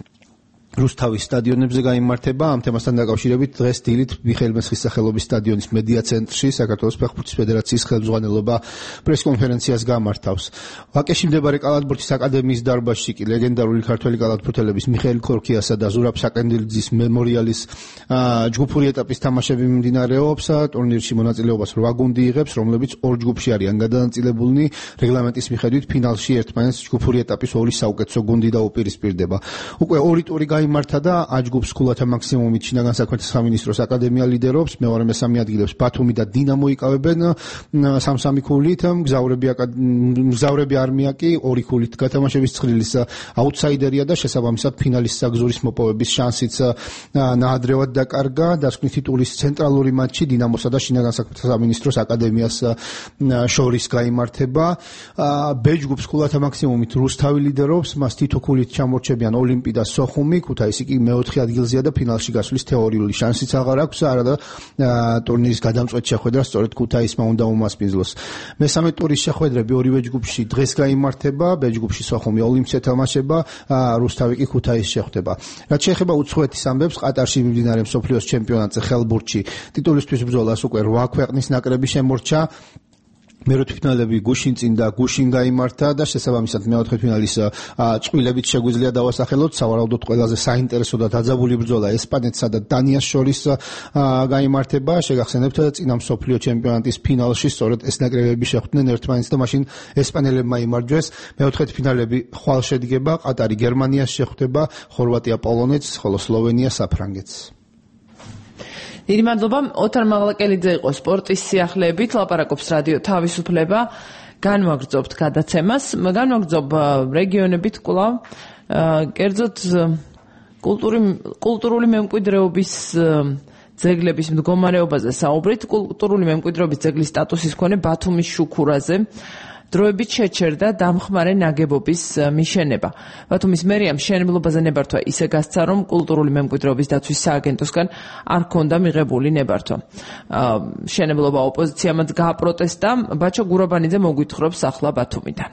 Speaker 20: რუსთავის სტადიონებზე გაიმართება. ამ თემასთან დაკავშირებით დღეს დილით მიხეილ მესხის სახელობის სტადიონის მედია ცენტრში საქართველოს ფეხბურთის ფედერაციის ხელმძღვანელობა პრესკონფერენციას გამართავს. ვაკეში მდებარე კალათბურთის აკადემიის დარბაზში კი ლეგენდარული ქართველი კალათბურთელების მიხეილ ქორქიასა და ზურაბ საკენდილიძის მემორიალის ჯგუფური ეტაპის თამაშები მიმდინარეობს. ტურნირში მონაწილეობას რვა გუნდი იღებს, რომლებიც ორ ჯგუფში არიან გადანაწილებულნი. რეგლამენტის მიხედვით ფინალში ერთმანეთს ჯგუფური ეტაპის ორი საუკეთესო გუნდი დაუპირისპირდება. უკვე ორი ტური გაიმართა და ა ჯგუფს ქულათა მაქსიმუმით შინაგან საქმეთა სამინისტროს აკადემია ლიდერობს. მეორე მესამე ადგილებს ბათუმი და დინამო იკავებენ სამ-სამი ქულით. მგზავრები მგზავრები არმია კი ორი ქულით გათამაშების ცხრილის აუტსაიდერია და შესაბამისად ფინალის საგზურის მოპოვების შანსიც ნაადრევად დაკარგა. დასკვნითი ტურის ცენტრალური მატჩი დინამოსა და შინაგან საქმეთა სამინისტროს აკადემიას შორის გაიმართება. ბ ჯგუფს ქულათა მაქსიმუმით რუსთავი ლიდერობს, მას თითო ქულით ჩამორჩებიან ოლიმპი და სოხუმი. ქუთაისი კი მეოთხე ადგილზეა და ფინალში გასვლის თეორიული შანსიც აღარ აქვს, არადა ტურნირის გადამწყვეტ შეხვედრას სწორედ ქუთაისმა უნდა უმასპინძლოს. მესამე ტურის შეხვედრები ორივე ჯგუფში დღეს გაიმართება, ბ ჯგუფში სოხუმი ოლიმპს ეთამაშება, რუსთავი კი ქუთაისს შეხვდება. რაც შეეხება უცხოეთის ამბებს, ყატარში მიმდინარე მსოფლიოს ჩემპიონატზე ხელბურთში ტიტულისთვის ბრძოლას უკვე რვა ქვეყნის ნაკრები შემორჩა. მეროთფინალები გუშინ წინ და გუშინ გაიმართა და შესაბამისად მეოთხედფინალის წყვილებით შეგვიძლია დავასახელოთ. სავარაუდოდ ყველაზე საინტერესო და დაძაბული ბრძოლა ესპანეთსა და დანიას შორის გაიმართება. შეგახსენებთ, წინა მსოფლიო ჩემპიონატის ფინალში სწორედ ეს ნაკრებები შეხვდნენ ერთმანეთს და მაშინ ესპანელებმა იმარჯვეს. მეოთხედფინალები ხვალ შედგება, ყატარი გერმანიას შეხვდება, ხორვატია პოლონეთს, ხოლო სლოვენია საფრანგეთს.
Speaker 2: დიდი მადლობა. ოთარ მაღლაკელიძე იყო სპორტის სიახლეებით, ლაპარაკობს რადიო თავისუფლება. განვაგრძობთ გადაცემას, განვაგრძობ რეგიონებით კვლავ, კერძოდ კულტურული მემკვიდრეობის ძეგლების მდგომარეობაზე საუბრით. კულტურული მემკვიდრეობის ძეგლის სტატუსის მქონე ბათუმის შუქურაზე დროებით შეჩერდა დამხმარე ნაგებობის მიშენება. ბათუმის მერიამ მშენებლობაზე ნებართვა ისე გასცა, რომ კულტურული მემკვიდრეობის დაცვის სააგენტოსგან არ ჰქონდა მიღებული ნებართვა. მშენებლობა ოპოზიციამაც გააპროტესტა. ბაჩო გურაბანიძე მოგვითხრობს ახლა ბათუმიდან.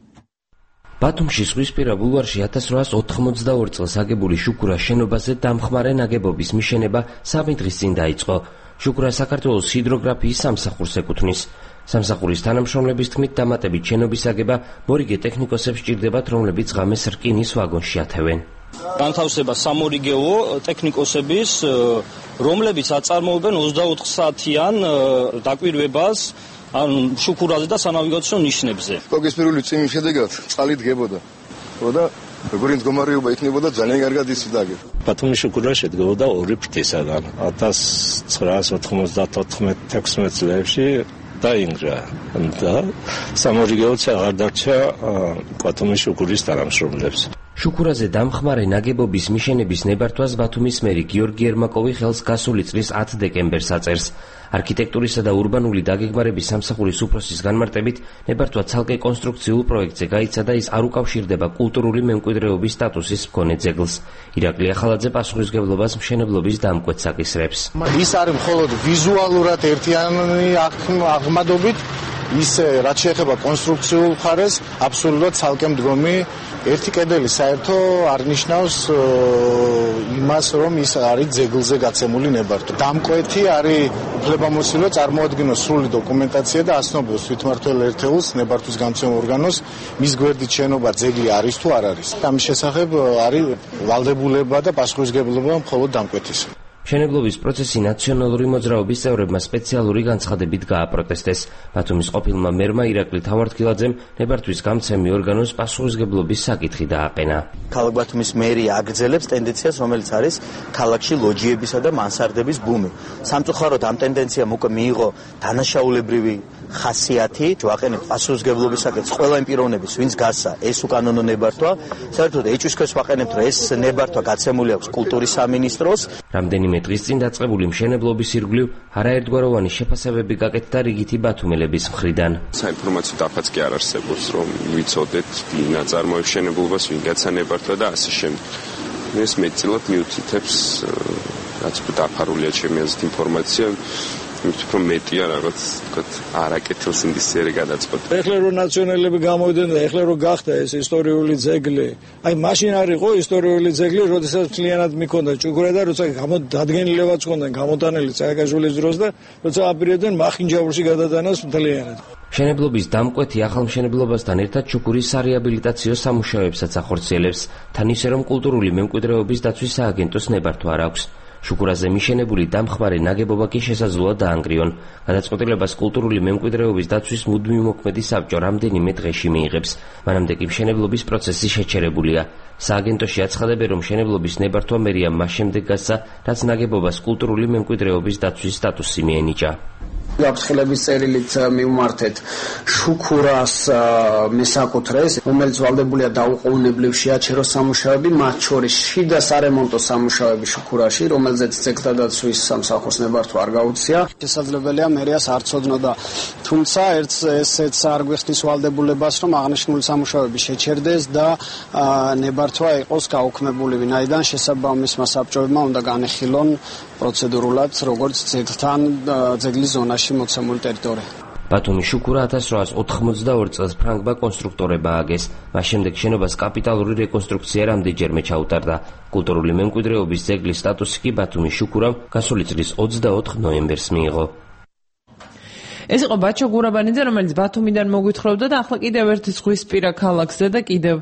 Speaker 21: ბათუმში ზღვისპირა ბულვარში ათას რვაას ოთხმოცდაორი წელს აგებული შუქურას შენობაზე დამხმარე ნაგებობის მიშენება სამი დღის წინ დაიწყო. შუქურა საქართველოს ჰიდროგრაფიის სამსახურს ეკუთვნის. სამსახურის თანამშრომლების თქმით, დამატებით შენობის აგება მორიგე ტექნიკოსებს სჭირდებათ, რომლებიც ღამეს რკინის ვაგონში ათევენ.
Speaker 22: განთავსება სამორიგეო ტექნიკოსების, რომლებიც აწარმოებენ ოცდაოთხ საათიან დაკვირვებას შუქურაზე და სანავიგაციო ნიშნებზე.
Speaker 23: კოგისპირული წვიმის შედეგად წყალი დგებოდა. და როგორი მდგომარეობა იქნებოდა ძალიან კარგად იცოდა.
Speaker 24: ბათუმის შუქურა შედგებოდა ორი ფრთისაგან. ათას ცხრაას ოთხმოცდათოთხმეტ წლებში დაინგრა და სამორიგეოც აღარ დარჩა ბათუმის შუქურის თანამშრომლებს.
Speaker 21: შუქურაზე დამხმარე ნაგებობის მიშენების ნებართვას ბათუმის მერი გიორგი ერმაკოვი ხელს გასული წლის ათ დეკემბერს აწერს. არქიტექტურისა და ურბანული დაგეგმარების სამსახურის უფროსის განმარტებით, ნებართვა ცალკე კონსტრუქციულ პროექტზე გაიცა და ის არ უკავშირდება კულტურული მემკვიდრეობის სტატუსის მქონე ძეგლს. ირაკლი ახალაძე პასუხისმგებლობას მშენებლობის დამკვეთს აკისრებს.
Speaker 25: ის არის მხოლოდ ვიზუალურად ერთიანი აღმადობით, ისე რაც შეეხება კონსტრუქციულ მხარეს, აბსოლუტურად ცალკე მდგომი. ერთი კედელი საერთო არ ნიშნავს იმას, რომ ის არის ძეგლზე გაცემული ნებართვა. დამკვეთი არის უფლებამოსილო წარმოადგინოს სრული დოკუმენტაცია და ასნობოს თვითმმართველ ერთეულს, ნებართვის გამცემ ორგანოს, მის გვერდით შენობა ძეგლი არის თუ არ არის. ამის შესახებ არის ვალდებულება და პასუხისმგებლობა მხოლოდ დამკვეთის.
Speaker 21: მშენებლობის პროცესი ნაციონალური მოძრაობის წევრებმა სპეციალური განცხადებით გააპროტესტეს. ბათუმის ყოფილმა მერმა ირაკლი თავარდქილაძემ ნებართვის გამცემი ორგანოს პასუხისმგებლობის საკითხი დააყენა.
Speaker 26: ქალაქ ბათუმის მერია აგრძელებს ტენდენციას, რომელიც არის ქალაქში ლოჯიებისა და მანსარდების ბუმი. სამწუხაროდ ამ ტენდენციამ უკვე მიიღო დანაშაულებრივი ხასიათი, ვაყენებ პასუხისმგებლობის საკითხს ყველა იმ პიროვნების, ვინც გასცა ეს უკანონო ნებართვა. საერთოდ ეჭვისქვეშ ვაყენებთ, რომ ეს ნებართვა გაცემული აქვს კულტურის სამინისტროს.
Speaker 21: რამდენიმე დღის წინ დაწყებული მშენებლობის ირგვლივ არაერთგვაროვანი შეფასებები გაკეთდა რიგითი ბათუმელების მხრიდან.
Speaker 27: საინფორმაციო დაფაც კი არ არსებობს, რომ ვიცოდეთ ვინ აწარმოებს მშენებლობას, ვინ გაცა ნებართვა და ასე შემდეგ. ეს მეტწილად მიუთითებს, რაც დაფარულია ჩემი აზრით ინფორმაცია, უფრო მეტია რაღაც თქვათ არაკეთილ სინდისიერი გადაწყვეტა.
Speaker 22: ეხლა რო ნაციონალები გამოვიდნენ და ეხლა რო გახდა ეს ისტორიული ძეგლი, აი მაშინ არ იყო ისტორიული ძეგლი, როდესაც მთლიანად მიქონდა ჭუქურა და როცა გამოდადგენილებაც ჰქონდნენ გამოტანილი სააკაშვილის დროს და როცა აპირებდნენ მახინჯაურში გადადანას მთლიანად.
Speaker 21: მშენებლობის დამკვეთი ახალ მშენებლობასთან ერთად შუქურის სარეაბილიტაციო სამუშაოებსაც ახორციელებს, თან ისე რომ კულტურული მემკვიდრეობის დაცვის სააგენტოს ნებართვა არ აქვს. შუქურაზე მიშენებული დამხმარე ნაგებობა კი შესაძლოა დაანგრიონ. გადაწყვეტილებას კულტურული მემკვიდრეობის დაცვის მუდმივ მოქმედი საბჭო რამდენიმე დღეში მიიღებს. მანამდე კი მშენებლობის პროცესი შეჩერებულია. სააგენტოში აცხადებენ, რომ მშენებლობის ნებართვა მერიამ მას შემდეგ გასცა, რაც ნაგებობას კულტურული მემკვიდრეობის დაცვის სტატუსი მიენიჭა.
Speaker 4: გაფრთხილების წერილით მივმართეთ შუქურას მესაკუთრეს, რომელიც ვალდებულია დაუყოვნებლივ შეაჩეროს სამუშაოები, მათ შორის შიდა სარემონტო სამუშაოები შუქურაში, რომელზეც ძეგლთადაცვის სამსახურს ნებართვა არ გაუწია.
Speaker 5: შესაძლებელია მერიას არ ცოდნოდა, თუმცა ერთს ესეც არ გვიხდის ვალდებულებას, რომ აღნიშნული სამუშაოები შეჩერდეს და ნებართვა იყოს გაუქმებული, ვინაიდან შესაბამისმა საბჭოებმა უნდა განეხილონ პროცედურულად, როგორც ძეგლთან ძეგლის ზონაში მოცემული ტერიტორია.
Speaker 21: ბათუმის შუქურა ათას რვაას ოთხმოცდაორი წელს ფრანგმა კონსტრუქტორებმა ააგეს. მას შემდეგ შენობას კაპიტალური რეკონსტრუქცია რამდენჯერმე ჩაუტარდა. კულტურული მემკვიდრეობის ძეგლის სტატუსი კი ბათუმის შუქურამ გასული წლის ოცდაოთხ ნოემბერს მიიღო.
Speaker 2: ეს იყო ბაჩო გურაბანიძე, რომელიც ბათუმიდან მოგვითხრობდა და ახლა კიდევ ერთ ზღვისპირა ქალაქზე და კიდევ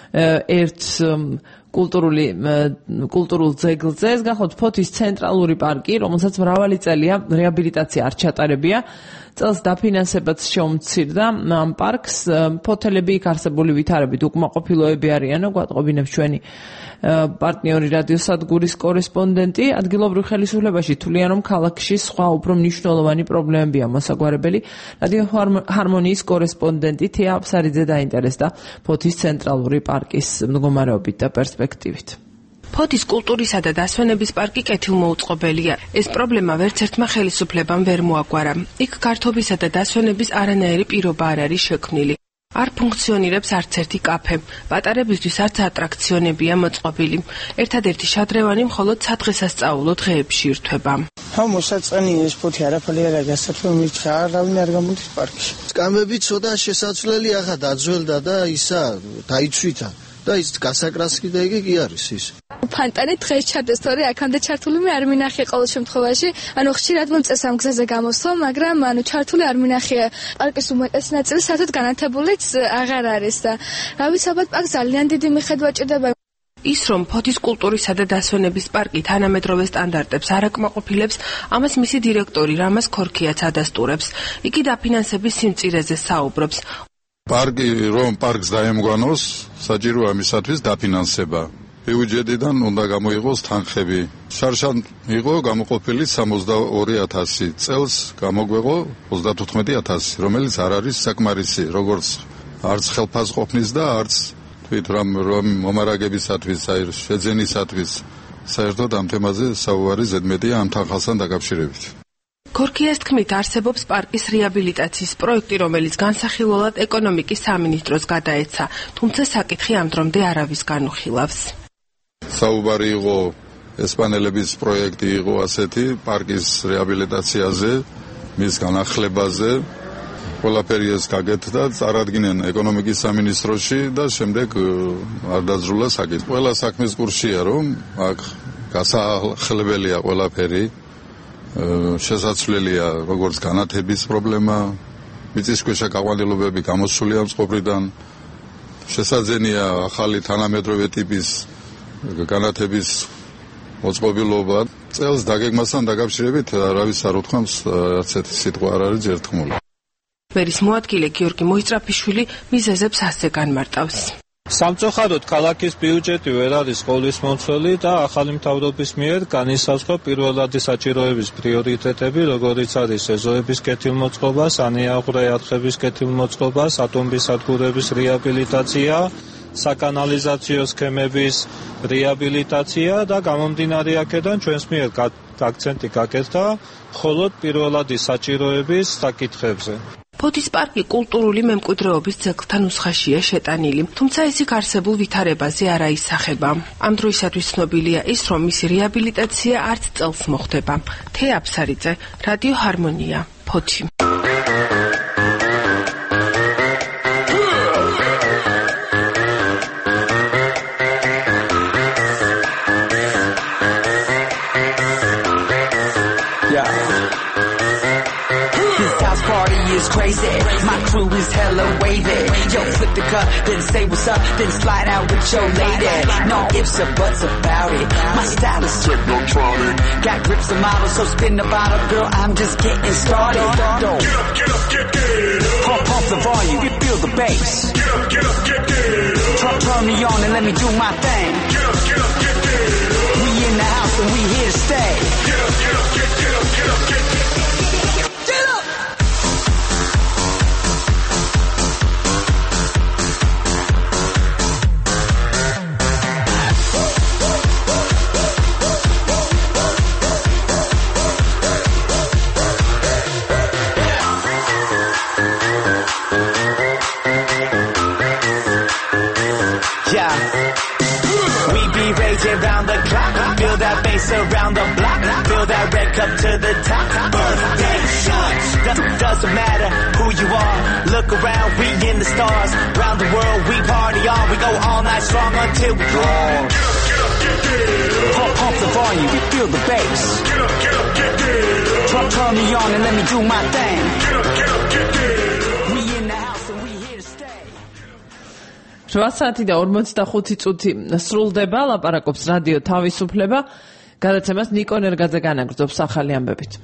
Speaker 2: ერთ კულტურული კულტურულ ძეგლზე, ეს გახლავთ ფოთის ცენტრალური პარკი, რომელსაც მრავალი წელია რეაბილიტაცია არ ჩატარებია. წელს დაფინანსებაც შეუმცირდა ამ პარკს. ფოთელები იქ არსებული ვითარებით უკმაყოფილოები არიანო, გვატყობინებს ჩვენი პარტნიორი რადიოსადგურის კორესპონდენტი. ადგილობრივ ხელისუფლებაში თვლიან, რომ ქალაქში სხვა უფრო მნიშვნელოვანი პრობლემებია მოსაგვარებელი. რადიო ჰარმონიის კორესპონდენტი თეა აფსარიძე დაინტერესდა ფოთის ცენტრალური პარკის მდგომარეობით და პერსპექტივით.
Speaker 7: ფოთის კულტურისა და დასვენების პარკი კეთილმოუწყობელია. ეს პრობლემა ვერც ერთმა ხელისუფლებამ ვერ მოაგვარა. იქ გართობისა და დასვენების არანაირი პირობა არ არის შექმნილი. არ ფუნქციონირებს არც ერთი კაფე. პატარებისთვის არც ატრაქციონებია მოწყობილი. ერთადერთი შადრევანი მხოლოდ სადღესასწაულო დღეებში ირთვება.
Speaker 5: ჰა მოსაწყენი ეს ფოთი არაფერი არა გასათვლელი არავინ არ გამოდის პარკში.
Speaker 8: სკამები ცოტა შესაძლებელი ახლა დაძველდა და ისა დაიცვითა. და ის გასაკრასკი და იგი კი არის ის.
Speaker 9: ფანტანი დღეს ჩარდეს, თორე აქამდე ჩართული მე არ მინახე ყოველ შემთხვევაში. ანუ ხშირად მომწეს ამ გზაზე გამოსვლა, მაგრამ ანუ ჩართული არ მინახია. პარკის უმეტესი ნაწილი საერთოდ განათებულიც აღარ არის და რა ვიცი, ალბათ პარკს ძალიან დიდი მიხედვა ჭირდება.
Speaker 7: ის რომ ფოთის კულტურისა და დასვენების პარკი თანამედროვე სტანდარტებს არ აკმაყოფილებს, ამას მისი დირექტორი რამაზ ქორქიაც ადასტურებს. იგი დაფინანსების სიმწირეზე საუბრობს.
Speaker 10: პარკი რომ პარკს დაემგვანოს, საჭიროა მისათვის დაფინანსება. ბიუჯეტიდან უნდა გამოიღოს თანხები. შარშან იყო გამოყოფილი სამოცდაორი ათასი, წელს გამოგვეღო ოცდათოთხმეტი ათასი, რომელიც არ არის საკმარისი, როგორც არც ხელფასყოფნის და არც თვით რომ მომარაგებისათვის, აი შეძენისათვის. საერთოდ ამ თემაზე საუბარი ზედმეტია ამ თანხასთან დაკავშირებით.
Speaker 7: ქორქიას თქმით, არსებობს პარკის რეაბილიტაციის პროექტი, რომელიც განსახილველად ეკონომიკის სამინისტროს გადაეცა, თუმცა საკითხი ამ დრომდე არავის განუხილავს.
Speaker 10: საუბარი იყო ესპანელების პროექტი იყო ასეთი პარკის რეაბილიტაციაზე, მის განახლებაზე. ყველაფერი ეს გაკეთდა, წარადგინენ ეკონომიკის სამინისტროში და შემდეგ არ დაძრულა საკითხი. ყველა საქმის კურსია, რომ აქ გასახლებელია ყველაფერი. შესაძლებელია როგორც განათების პრობლემა, მიწისქვეშა გაყვანილობები გამოსული ამ წყობრიდან, შესაძენია ახალი თანამედროვე ტიპის განათების მოწყობილობა. წელს დაგეგმასთან დაკავშირებით არავის არ უთქვამს, არც ერთი სიტყვა არ არის ერთგული.
Speaker 7: მერის მოადგილე გიორგი მოისწრაფიშვილი მიზეზებს ასე განმარტავს.
Speaker 24: სამწუხაროდ ქალაქის ბიუჯეტი ვერ არის ყოვლისმომცველი და ახალი მთავრობის მიერ განისაზღვრა პირველადი საჭიროების პრიორიტეტები, როგორიც არის ეზოების კეთილმოწყობა, სანიაღვრე არხების კეთილმოწყობა, ატომების სადგურების რეაბილიტაცია, საკანალიზაციო სქემების რეაბილიტაცია და გამომდინარე აქედან ჩვენს მიერ აქცენტი გაკეთდა მხოლოდ პირველადი საჭიროების საკითხებზე.
Speaker 7: ფოთის პარკი კულტურული მემკვიდრეობის ძეგლთან ნუსხაშია შეტანილი, თუმცა ეს იქ არსებულ ვითარებაზე არ აისახება. ამ დროისათვის ცნობილია ის, რომ მისი რეაბილიტაცია არც წელს მოხდება. თეა აფსარიძე, რადიო ჰარმონია, ფოთი.
Speaker 12: Crazy, my crew is hella wavy. Yo, flip the cup, then say what's up, then slide out with your lady. No ifs or buts about it. My style is technotronic. Got grips and models, so spin the bottle, girl. I'm just getting started. Get up, get up, get, get up. Pump, pump the volume, you feel the bass. Get up, get up, get, get up. Turn, turn me on and let me do my thing. Get up, get up, get, get up. We in the house and we here to stay. Get up, get up, get, get up, get up, get, get up. Get up. around, we in the stars. Round the world, we party on. We go all night strong until we draw. Pump, pump the volume, we feel the bass. Turn, turn me on and let me do my thing. We in the house and we here to stay.
Speaker 2: შვიდ საათი და ორმოცდახუთი წუთი სრულდება, ლაპარაკობს რადიო თავისუფლება. გადაცემას ნიკო ნერგაძე განაგრძობს ახალი ამბებით.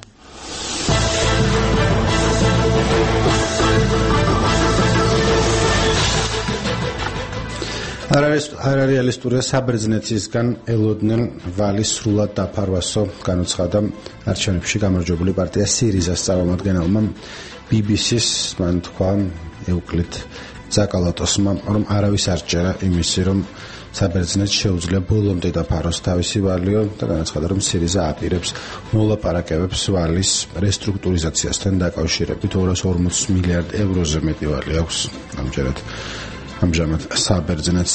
Speaker 3: არარეალისტურია საბერძნეთისგან ელოდნენ ვალის სრულად დაფარვასო, განუცხადა არჩევნებში გამარჯვებული პარტია სირიზას წარმომადგენელმა ბი ბი სი-ს მან თქვა ევკლიდ ზაკალატოსმა, რომ არავის არ სჯერა იმისი, რომ საბერძნეთს შეუძლია ბოლომდე დაფაროს თავისი ვალიო და განაცხადა, რომ სირიზა აპირებს მოლაპარაკებებს ვალის რესტრუქტურიზაციასთან დაკავშირებით. ორას ორმოც მილიარდ ევროზე მეტი ვალი აქვს ამჯერად ამჟამად საბერძნეთს.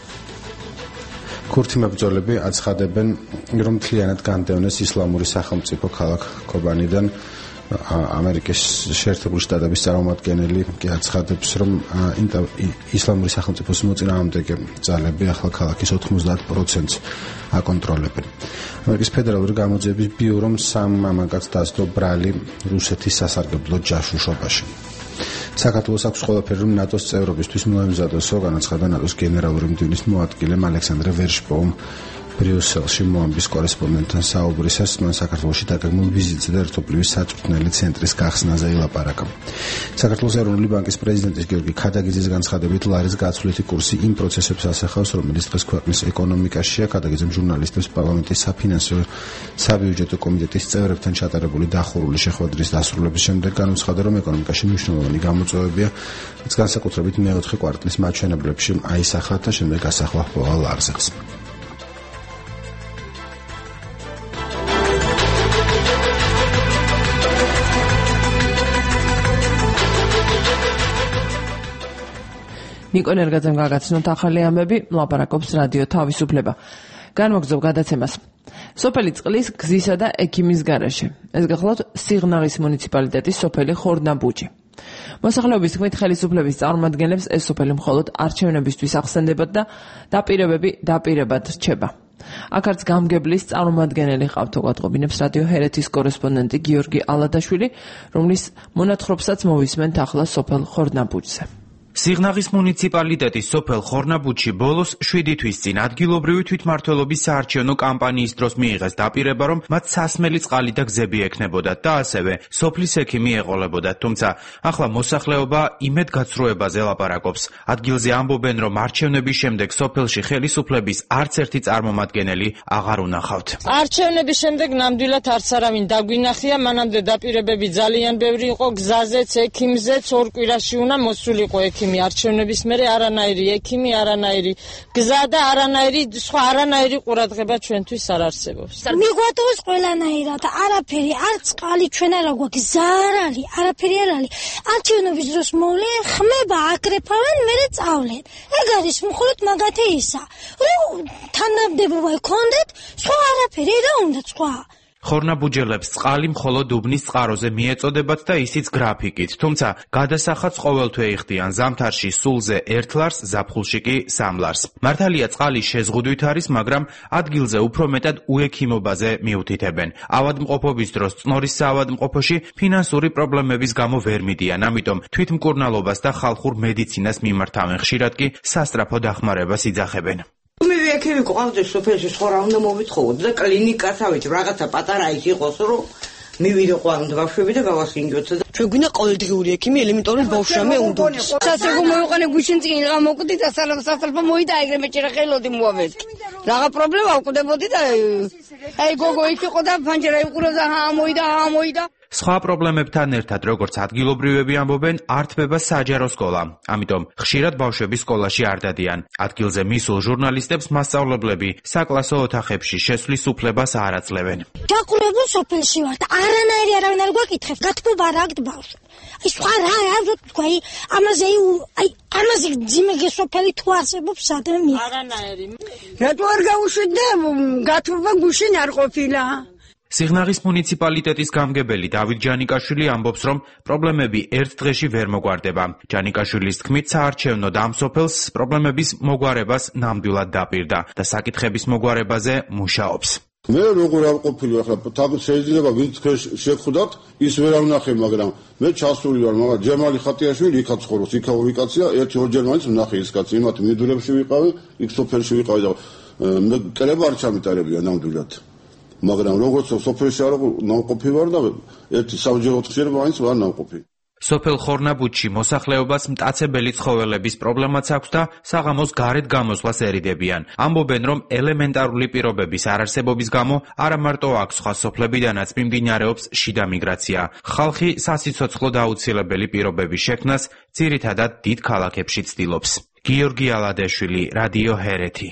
Speaker 3: ქურთი მებრძოლები აცხადებენ, რომ მთლიანად განდევნეს ისლამური სახელმწიფო ქალაქ ქობანიდან. ამერიკის შეერთებული შტატების წარმომადგენელი კი აცხადებს, რომ ისლამური სახელმწიფოს მოწინააღმდეგე ძალები ახლა ქალაქის ოთხმოცდაათ პროცენტს აკონტროლებენ. ამერიკის ფედერალური გამოძიების ბიურომ სამ მამაკაცს დასდო ბრალი რუსეთის სასარგებლო ჯაშუშობაში. საქართველოს აქვს ყველაფერი, რომ ნატოს წევრობისთვის მოემზადოსო, განაცხადა ნატოს გენერალური მდივნის მოადგილემ ალექსანდრე ვერშბოუმ ბრიუსელში მოამბის კორესპონდენტთან საუბრისას. მან საქართველოში დაგეგმილ ვიზიტზე და ერთობლივი საწვრთნელი ცენტრის გახსნაზე ილაპარაკა. საქართველოს ეროვნული ბანკის პრეზიდენტის გიორგი ქადაგიძის განცხადებით, ლარის გაცვლითი კურსი იმ პროცესებს ასახავს, რომელიც დღეს ქვეყნის ეკონომიკაშია. ქადაგიძემ ჟურნალისტებს პარლამენტის საფინანსო საბიუჯეტო კომიტეტის წევრებთან ჩატარებული დახურული შეხვედრის დასრულების შემდეგ განუცხადა, რომ ეკონომიკაში მნიშვნელოვანი გამოწვევებია, რაც განსაკუთრებით მეოთხე კვარტლის მაჩვენებლებში აისახა და შემდეგ ასახვა ჰპოვა ლარზეც.
Speaker 2: ნიკო ნერგაძემ გაგაცნოთ ახალი ამბები, ლაპარაკობს რადიო თავისუფლება. განმოგზავ გადაცემას. სოფელი წყლის, გზისა და ექიმის გარეშე. ეს გახლავთ სიღნაღის მუნიციპალიტეტის სოფელი ხორნაბუჯი. მოსახლეობის თქმით, ხელისუფლების წარმომადგენლებს ეს სოფელი მხოლოდ არჩევნებისთვის ახსენდებათ და დაპირებები დაპირებად რჩება. აქ არც გამგებლის წარმომადგენელი ყავთ, გვატყობინებს რადიო ჰერეთის კორესპონდენტი გიორგი ალადაშვილი, რომლის მონათხრობსაც მოვისმენთ ახლა სოფელ ხორნაბუჯზე.
Speaker 1: სიღნაღის მუნიციპალიტეტის სოფელ ხორნაბუჯში ბოლოს შვიდი თვის წინ ადგილობრივი თვითმმართველობის საარჩევნო კამპანიის დროს მიიღეს დაპირება, რომ მათ სასმელი წყალი და გზები ექნებოდათ და ასევე სოფლის ექიმი ეყოლებოდათ, თუმცა ახლა მოსახლეობა იმედგაცრუებაზე ლაპარაკობს. ადგილზე ამბობენ, რომ არჩევნების შემდეგ სოფელში ხელისუფლების არც ერთი წარმომადგენელი აღარ უნახავთ.
Speaker 11: არჩევნების შემდეგ ნამდვილად არც არავინ დაგვინახია, მანამდე დაპირებები ძალიან ბევრი იყო, გზაზეც, ექიმზეც, ორ კვირაში უნდა მოსულიყო ექიმი. არჩევნების მერე არანაირი ექიმი, არანაირი გზა და არანაირი სხვა არანაირი ყურადღება ჩვენთვის არ არსებობს.
Speaker 13: მიგვატოვეს ყველანაირად, არაფერი, არც წყალი ჩვენ არ გვაქვს, გზა არ არის, არაფერი არ არის. არჩევნების დროს მოვლენ, ხმება აკრეფავენ, მერე წავლენ. ეგ არის მხოლოდ მაგათი ისა. რომ თანამდებობა გქონდეთ, სხვა არაფერი რა უნდა სხვა.
Speaker 1: ხორნაბუჯელებს წყალი მხოლოდ უბნის წყაროზე მიეწოდებათ და ისიც გრაფიკით, თუმცა გადასახადს ყოველთვე იხდიან, ზამთარში სულზე ერთ ლარს, ზაფხულში კი სამ ლარს. მართალია წყალი შეზღუდვით არის, მაგრამ ადგილზე უფრო მეტად უექიმობაზე მიუთითებენ. ავადმყოფობის დროს წნორის საავადმყოფოში ფინანსური პრობლემების გამო ვერ მიდიან, ამიტომ თვითმკურნალობას და ხალხურ მედიცინას მიმართავენ, ხშირად კი სასწრაფო დახმარებას იძახებენ.
Speaker 14: მე ექიმი ყავდა სოფელში, სხვა რა უნდა მოვითხოთ და კლინიკათავით რაღაცა პატარა ის იყოს, რომ მივიდო ყავდა ბავშვები და გავასინჯოთ და ჩვენ გვინდა ყოველდღიური ექიმი, ელემენტარული ბავშვამე უნდა. სასეგო მოიყანე გუშინ წინ რა მოკვდი და სალამ სასალფა მოიდაიგრე მე ჭირა ხელოდი მოვავედი. რაღა პრობლემა უყდებოდი და აი გოგო იქ იყო და ფანჯერა იყურებდა, ჰა მოიდა, ჰა მოიდა.
Speaker 1: სხვა პრობლემებთან ერთად, როგორც ადგილობრივები ამბობენ, ართმება საჯარო სკოლა. ამიტომ ხშირად ბავშვები სკოლაში არ დადიან. ადგილზე მისულ ჟურნალისტებს მასწავლებლები საკლასო ოთახებში შესვლის უფლებას არ აძლევენ.
Speaker 13: დაკვირვებულ სოფელში ვართ, არანაირი არავინ არ გვაკითხებს, გათბობა რა აქვს ბავშვი. აი სხვა რა არ ვთქვა, აი ამაზე აი ამაზე ძიმეგე სოფელი თუ არსებობს ადამიანი.
Speaker 11: არანაირი.
Speaker 14: რატო არ გაუშვით და გათბობა გუშინ არ ყოფილა?
Speaker 1: სიღნაღის მუნიციპალიტეტის გამგებელი დავით ჯანიკაშვილი ამბობს, რომ პრობლემები ერთ დღეში ვერ მოგვარდება. ჯანიკაშვილის თქმით, საარჩევნო და ამ სოფელს პრობლემების მოგვარებას ნამდვილად დაპირდა და საკითხების მოგვარებაზე მუშაობს.
Speaker 6: მე როგორ არ ყოფილი ახლა თავს შეიძლება ვინც თქვენ შეგხვდათ ის ვერ ავნახე, მაგრამ მე ჩასული ვარ, მაგრამ ჯემალი ხატიაშვილი იქაც ხოროს, იქაური კაცია, ერთი ორჯერ მაინც ვნახე ის კაცი, იმათ მიდურებში ვიყავი, იქ სოფელში ვიყავი და მე კრება არ ჩამიტარებია ნამდვილად. მაგრამ როგორც სოფელში არ ნავყოფი ვარ და ერთი სამჯერ ოთხჯერ მაინც ვარ ნავყოფი.
Speaker 1: სოფელ ხორნაბუდში მოსახლეობას მტაცებელი ცხოველების პრობლემაც აქვს და საღამოს გარეთ გამოსვლას ერიდებიან. ამბობენ, რომ ელემენტარული პირობების არარსებობის გამო არა მარტო აქ სხვა სოფლებიდანაც მიმდინარეობს შიდა მიგრაცია. ხალხი სასიცოცხლო დაუცილებელი პირობების შექმნას ძირითადად დიდ ქალაქებში ცდილობს. გიორგი ალადეშვილი, რადიო ჰერეთი.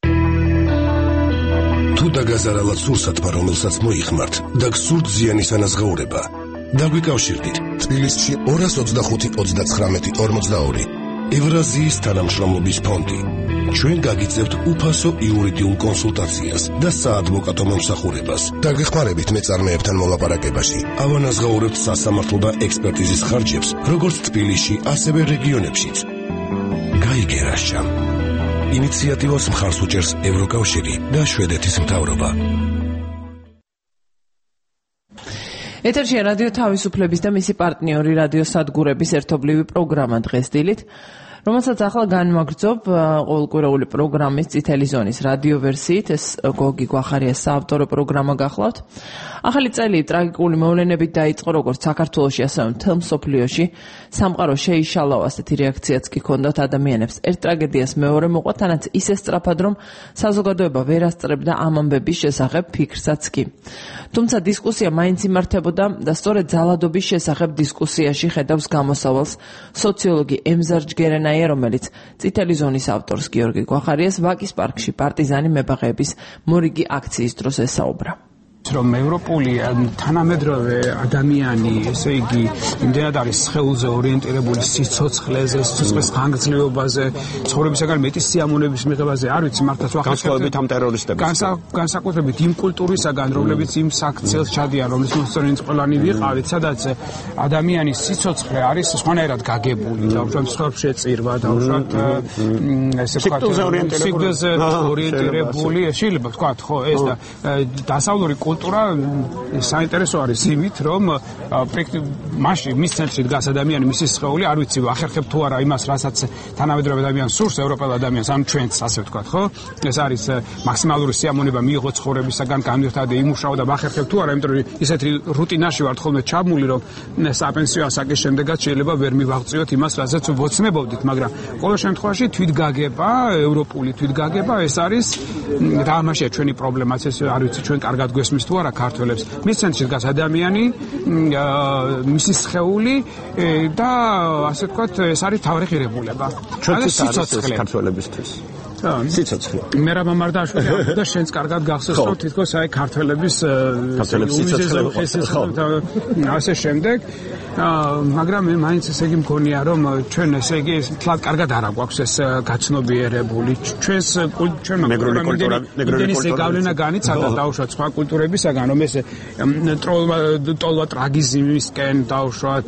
Speaker 15: თუ დაგაზარალად სურსათმა, რომელსაც მოიხმართ და გსურთ ზიანის ანაზღაურება, დაგვიკავშირდით თბილისში ორას ოცდახუთი ოცდაცხრამეტი ორმოცდაორი ევრაზიის თანამშრომლობის ფონდი. ჩვენ გაგიწევთ უფასო იურიდიულ კონსულტაციას და საადვოკატო მომსახურებას. დაგეხმარებით მეწარმეებთან მოლაპარაკებაში. ავანაზღაურებთ სასამართლო და ექსპერტიზის ხარჯებს, როგორც თბილისში, ასევე რეგიონებშიც. გაიგერაშჩამ. ინიციატივას მხარს უჭერს ევროკავშირი და შვედეთის მთავრობა.
Speaker 2: ეთერშია რადიო თავისუფლების და მისი პარტნიორი რადიო სადგურების ერთობლივი პროგრამა დღეს დილით, რომელსაც ახლა განვაგრძობ ყოველკვირეული პროგრამის წითელი ზონის რადიო ვერსიით. ეს გოგი გვახარიას საავტორო პროგრამა გახლავთ. ახალი წელი ტრაგიკული მოვლენებით დაიწყო როგორც საქართველოში, ასევე მთელ მსოფლიოში. სამყარო შეიშალა, ასეთი რეაქციაც კი ჰქონდათ ადამიანებს. ერთ ტრაგედიას მეორე მოყვა, თანაც ისე სწრაფად, რომ საზოგადოება ვერ ასწრებდა ამ ამბების შესახებ ფიქრსაც კი. თუმცა დისკუსია მაინც იმართებოდა და სწორედ ძალადობის შესახებ დისკუსიაში ხედავს გამოსავალს სოციოლოგი ემზარ ჯგერენაია, რომელიც წითელი ზონის ავტორს გიორგი გვახარიას ვაკის პარკში პარტიზანი მებაღეების მორიგი აქციის დროს ესაუბრა.
Speaker 16: რომ ევროპული თანამედროვე ადამიანი, ესე იგი, იმდენად არის სხეულზე ორიენტირებული, სიცოცხლეზე, სიცოცხლის ხანგრძლივობაზე, ცხოვრებისაგან მეტი სიამოვნების მიღებაზე, არ ვიცი მართლაც
Speaker 17: განსხვავებით ამ ტერორისტებისგან.
Speaker 16: განსაკუთრებით იმ კულტურისაგან, რომლებიც იმ საქციელს ჩადიან, რომლის მოსწორინც ყველანი ვიყავით, სადაც ადამიანის სიცოცხლე არის სხვანაირად გაგებული, დაუშვათ მსხვერპლ შეწირვა, დაუშვათ ესე ვთქვათ, სიკვდილზე ორიენტირებული, შეიძლება ვთქვათ, ხო, ეს და დასავლური კულტურა საინტერესო არის იმით, რომ მაშინ მის ცენტრში დგას ადამიანი, მისი სხეული, არ ვიცი, ახერხებ თუ არა იმას, რასაც თანამედროვე ადამიანს სურს, ევროპელ ადამიანს, ანუ ჩვენც, ასე ვთქვათ, ხო? ეს არის მაქსიმალური სიამოვნება მიიღო ცხოვრებისაგან, განვიხადე, იმუშაო და ახერხებ თუ არა, იმიტომ რომ ისეთი რუტინაში ვართ ხოლმე ჩაბმული, რომ საპენსიო ასაკის შემდეგაც შეიძლება ვერ მივაღწიოთ იმას, რასაც ვოცნებობდით, მაგრამ ყოველ შემთხვევაში თვითგაგება, ევროპული თვითგაგება, ეს არის და ამაშია ჩვენი პრობლემაც, ეს არ ვიცი, ჩვენ კარგად გვესმის თუ არა ქართველებს. მის ცენტრში დგას ადამიანი, მისი სხეული და ასე ვთქვათ, ეს არის თავი ღირებულება.
Speaker 17: ჩვენ სიცოცხლე ქართველებისთვის. სიცოცხლე.
Speaker 16: მე რა მამარდაშვილი და შენც კარგად გახსოვს, რომ თითქოს აი ქართველების
Speaker 17: ქართველების სიცოცხლე
Speaker 16: ასე შემდეგ. მაგრამ მე მაინც ესე იგი მგონია, რომ ჩვენ ესე იგი თლად კარგად არა გვაქვს ეს გაცნობიერებული. ჩვენს ჩვენმა
Speaker 17: მეგრული კულტურა, მეგრული
Speaker 16: კულტურა გავლენა განიცადა დაუშვათ სხვა კულტურებისაგან, რომ ეს ტროლვა ტოლვა ტრაგიზმისკენ დაუშვათ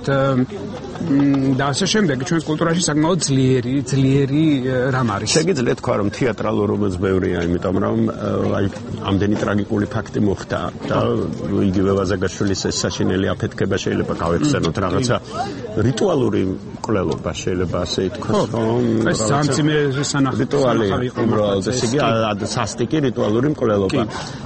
Speaker 16: და ასე შემდეგ. ჩვენს კულტურაში საკმაოდ ძლიერი, ძლიერი რამ არის.
Speaker 17: შეგიძლიათ თქვა, რომ თეატრალურობაც ბევრია, იმიტომ რომ აი ამდენი ტრაგიკული ფაქტი მოხდა და იგივე ვაზაგაშვილის ეს საშინელი აფეთქება შეიძლება გავეხსენოთ რაღაცა რიტუალური მკვლელობა შეიძლება ასე ითქვას, რომ
Speaker 16: ეს სამციმე სანახი
Speaker 17: რიტუალი, უბრალოდ ესე იგი სასტიკი რიტუალური მკვლელობა.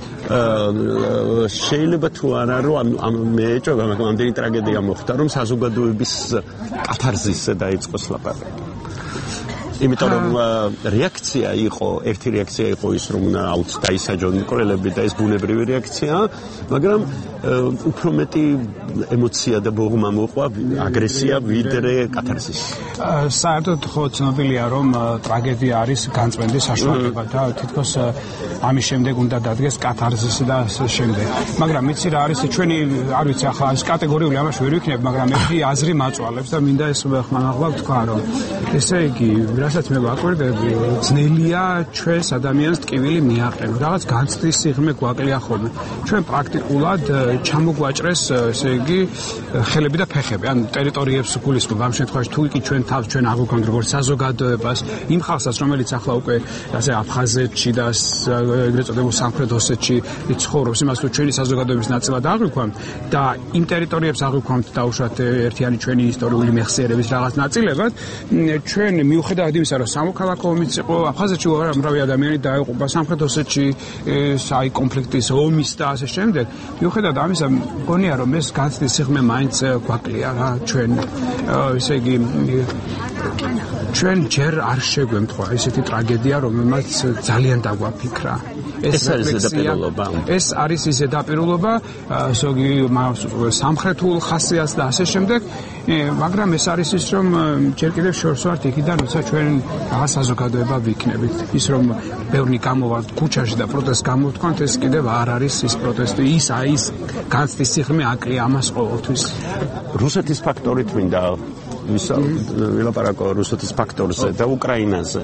Speaker 17: შეიძლება თუ არა რომ მე ეჭვება, მაგრამ ამდენი ტრაგედია მოხდა, რომ საზოგადოების კათარზისზე დაიწყოს ლაპარაკი. იმიტომ რომ რეაქცია იყო, ერთი რეაქცია იყო ის, რომ აუც დაისაჯონ მკვლელები და ეს ბუნებრივი რეაქცია, მაგრამ უფრო მეტი ემოცია და ბოღმა მოყვა, აგრესია ვიდრე კათარზისი.
Speaker 16: საერთოდ ხო ცნობილია, რომ ტრაგედია არის განწმენდის საშუალება და თითქოს ამის შემდეგ უნდა დადგეს კათარზისი და ასე შემდეგ. მაგრამ იცი რა არის ჩვენი, არ ვიცი, ახლა ეს კატეგორიული ამაში ვერ ვიქნებ, მაგრამ ერთი აზრი მაწვალებს და მინდა ეს ხმამაღლა ვთქვა, რომ ესე იგი რასაც მე ვაკვირდები, ძნელია ჩვენს ადამიანს ტკივილი მიაყენო. რაღაც განცდის სიღრმე გვაკლია ხოლმე. ჩვენ პრაქტიკულად ჩამოგვაჭრეს, ესე იგი, ხელები და ფეხები. ან ტერიტორიებს გულისხმობ ამ შემთხვევაში თუ კი ჩვენ თავს ჩვენ აღვიქვამთ როგორც საზოგადოებას, იმ ხალხსაც, რომელიც ახლა უკვე ასე აფხაზეთში და ეგრეთ წოდებულ სამხრეთ ოსეთში ცხოვრობს, იმას თუ ჩვენი საზოგადოების ნაწილად აღვიქვამთ და იმ ტერიტორიებს აღვიქვამთ დაუშვათ ერთიანი ჩვენი ისტორიული მეხსიერების რაღაც ნაწილებად, ჩვენ მიუხედავად იმისა, რომ სამოქალაქო ომიც იყო, აფხაზეთში უამრავი ადამიანი დაეყობა, სამხრეთ ოსეთში აი კონფლიქტის ომის და ასე შემდეგ, მიუხედავად ამისა, მგონია რომ ეს განცდის სიღრმე მაინც გვაკლია რა ჩვენ, ესე იგი ჩვენ ჯერ არ შეგვემთხვა ესეთი ტრაგედია, რომელმაც ძალიან დაგვაფიქრა.
Speaker 17: ეს არის ზედაპირულობა.
Speaker 16: ეს არის ის ზედაპირულობა, ზოგი სამხრეთულ ხასიათს და ასე შემდეგ, მაგრამ ეს არის ის, რომ ჯერ კიდევ შორს ვართ იქიდან, როცა ჩვენ რაღაც საზოგადოება ვიქნებით. ის რომ ბევრი გამოვართ ქუჩაში და პროტესტს გამოვთქვათ, ეს კიდევ არ არის ის პროტესტი, ის ის განცდის სიღრმე აკლია ამას ყოველთვის.
Speaker 17: რუსეთის ფაქტორით მინდა ვილაპარაკო რუსეთის ფაქტორზე და უკრაინაზე.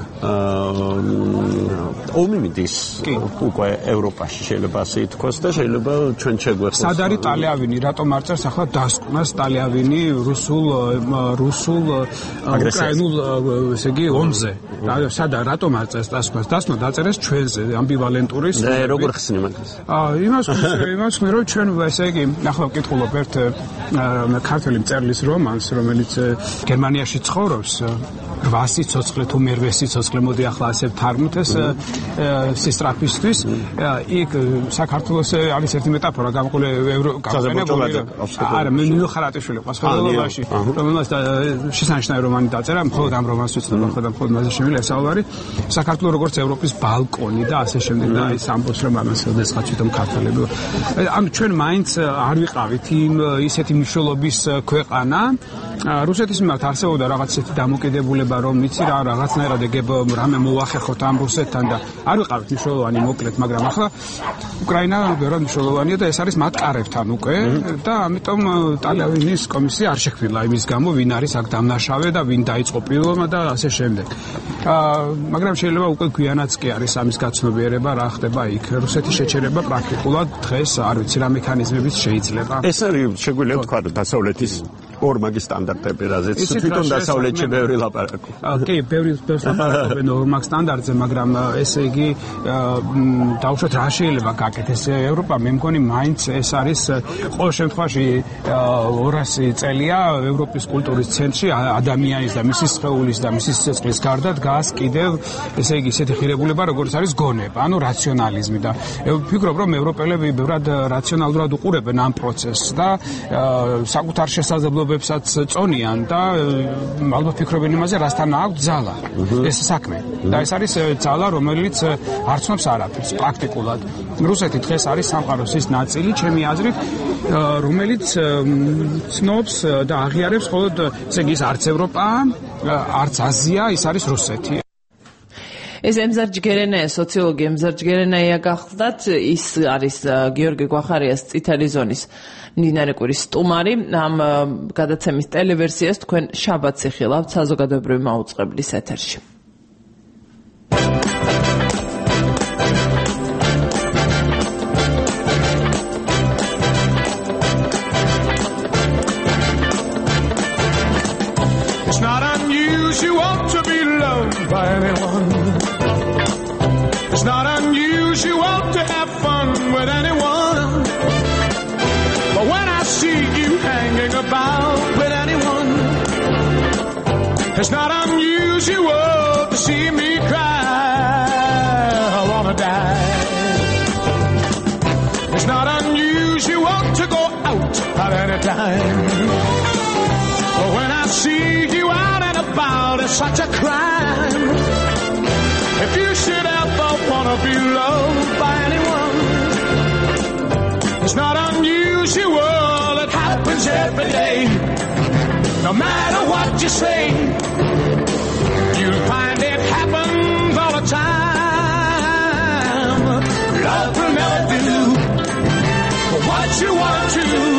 Speaker 17: ომი მიდის უკვე ევროპაში, შეიძლება ასე ითქვას და შეიძლება ჩვენ შეგვეხოს.
Speaker 16: სად არის ტალიავინი? რატომ არ წერს ახლა დასკვნას ტალიავინი რუსულ რუსულ უკრაინულ ესე იგი ომზე? სად რატომ არ წერს დასკვნას? დასკვნა დაწერეს ჩვენზე ამბივალენტური.
Speaker 17: და როგორ ხსნი მაგას?
Speaker 16: აა იმას იმას მე რომ ჩვენ ესე იგი ახლა ვკითხულობ ერთ ქართველი მწერლის რომანს, რომელიც გერმანიაში ცხოვრობს, რვა სიცოცხლე თუ მერვე სიცოცხლე, მოდი ახლა ასე ვთარგმნოთ ეს სისტრაფისთვის. იქ საქართველოს არის ერთი მეტაფორა გამოყოლე ევროკავშირი. არა, მიხარატიშვილი ყავს ხელოვნებაში, რომელმაც შესანიშნავი რომანი დაწერა, მხოლოდ ამ რომანს ვიცნობ, მხოლოდ მხოლოდ მასზე შემიძლია ესაუბარი. საქართველო როგორც ევროპის ბალკონი და ასე შემდეგ და ის ამბობს, რომ ამას შესაძლოა თვითონ ქართველები. ანუ ჩვენ მაინც არ ვიყავით იმ ისეთი მნიშვნელობის ქვეყანა. რუსეთის მიმართ არსებობდა რაღაც ისეთი დამოკიდებულება, რომ იცი რა რაღაცნაირად ეგებ რამე მოახერხოთ ამ რუსეთთან და არ ვიყავით მნიშვნელოვანი მოკლედ, მაგრამ ახლა უკრაინა ბევრად მნიშვნელოვანია და ეს არის მათ კარებთან უკვე და ამიტომ ტალიავინის კომისია არ შექმნილა იმის გამო, ვინ არის აქ დამნაშავე და ვინ დაიწყო პირველმა და ასე შემდეგ. მაგრამ შეიძლება უკვე გვიანაც კი არის ამის გაცნობიერება, რა ხდება იქ. რუსეთის შეჩერება პრაქტიკულად დღეს არ ვიცი რა მექანიზმებით შეიძლება.
Speaker 17: ეს არის შეგვიძლია თქვა დასავლეთის ორმაგი სტანდარტები, რაზეც თვითონ დასავლეთში ბევრი ლაპარაკო.
Speaker 16: კი, ბევრი ლაპარაკობენ ორმაგ სტანდარტზე, მაგრამ ესე იგი დაუშვათ რა შეიძლება გაკეთდეს ევროპა, მე მგონი მაინც ეს არის ყოველ შემთხვევაში ორასი წელია ევროპის კულტურის ცენტრში ადამიანის და მისი სხეულის და მისი სიცოცხლის გარდა დგას კიდევ ესე იგი ისეთი ღირებულება, როგორც არის გონება, ანუ რაციონალიზმი და ვფიქრობ, რომ ევროპელები ბევრად რაციონალურად უყურებენ ამ პროცესს და საკუთარ შესაძლებლობებსაც წონიან და ალბათ ფიქრობენ იმაზე, რასთან აქვს ძალა. ეს საქმე. და ეს არის ძალა, რომელიც არ ცნობს არაფერს პრაქტიკულად. რუსეთი დღეს არის სამყაროს ის ნაწილი, ჩემი აზრით, რომელიც ცნობს და აღიარებს მხოლოდ, ესე იგი, არც ევროპაა, არც აზია, ის არის რუსეთი.
Speaker 2: ეს ემზარ ჯგერენაია, სოციოლოგი ემზარ ჯგერენაია გახლდათ, ის არის გიორგი გვახარიას წითელი ზონის მდინარე კვირის სტუმარი. ამ გადაცემის ტელევერსიას თქვენ შაბათს იხილავთ საზოგადოებრივი მაუწყებლის ეთერში.
Speaker 18: It's not unusual to be loved by anyone. It's not unusual to have fun with anyone. But when I see you hanging about with anyone, it's not unusual to see me cry. I wanna die. It's not unusual to go out at any time. But when I see you out and about, it's such a crime. If you should ever wanna be loved by anyone, it's not unusual, it happens every day. No matter what you say, you'll find it happens all the time. Love will never do what you want to.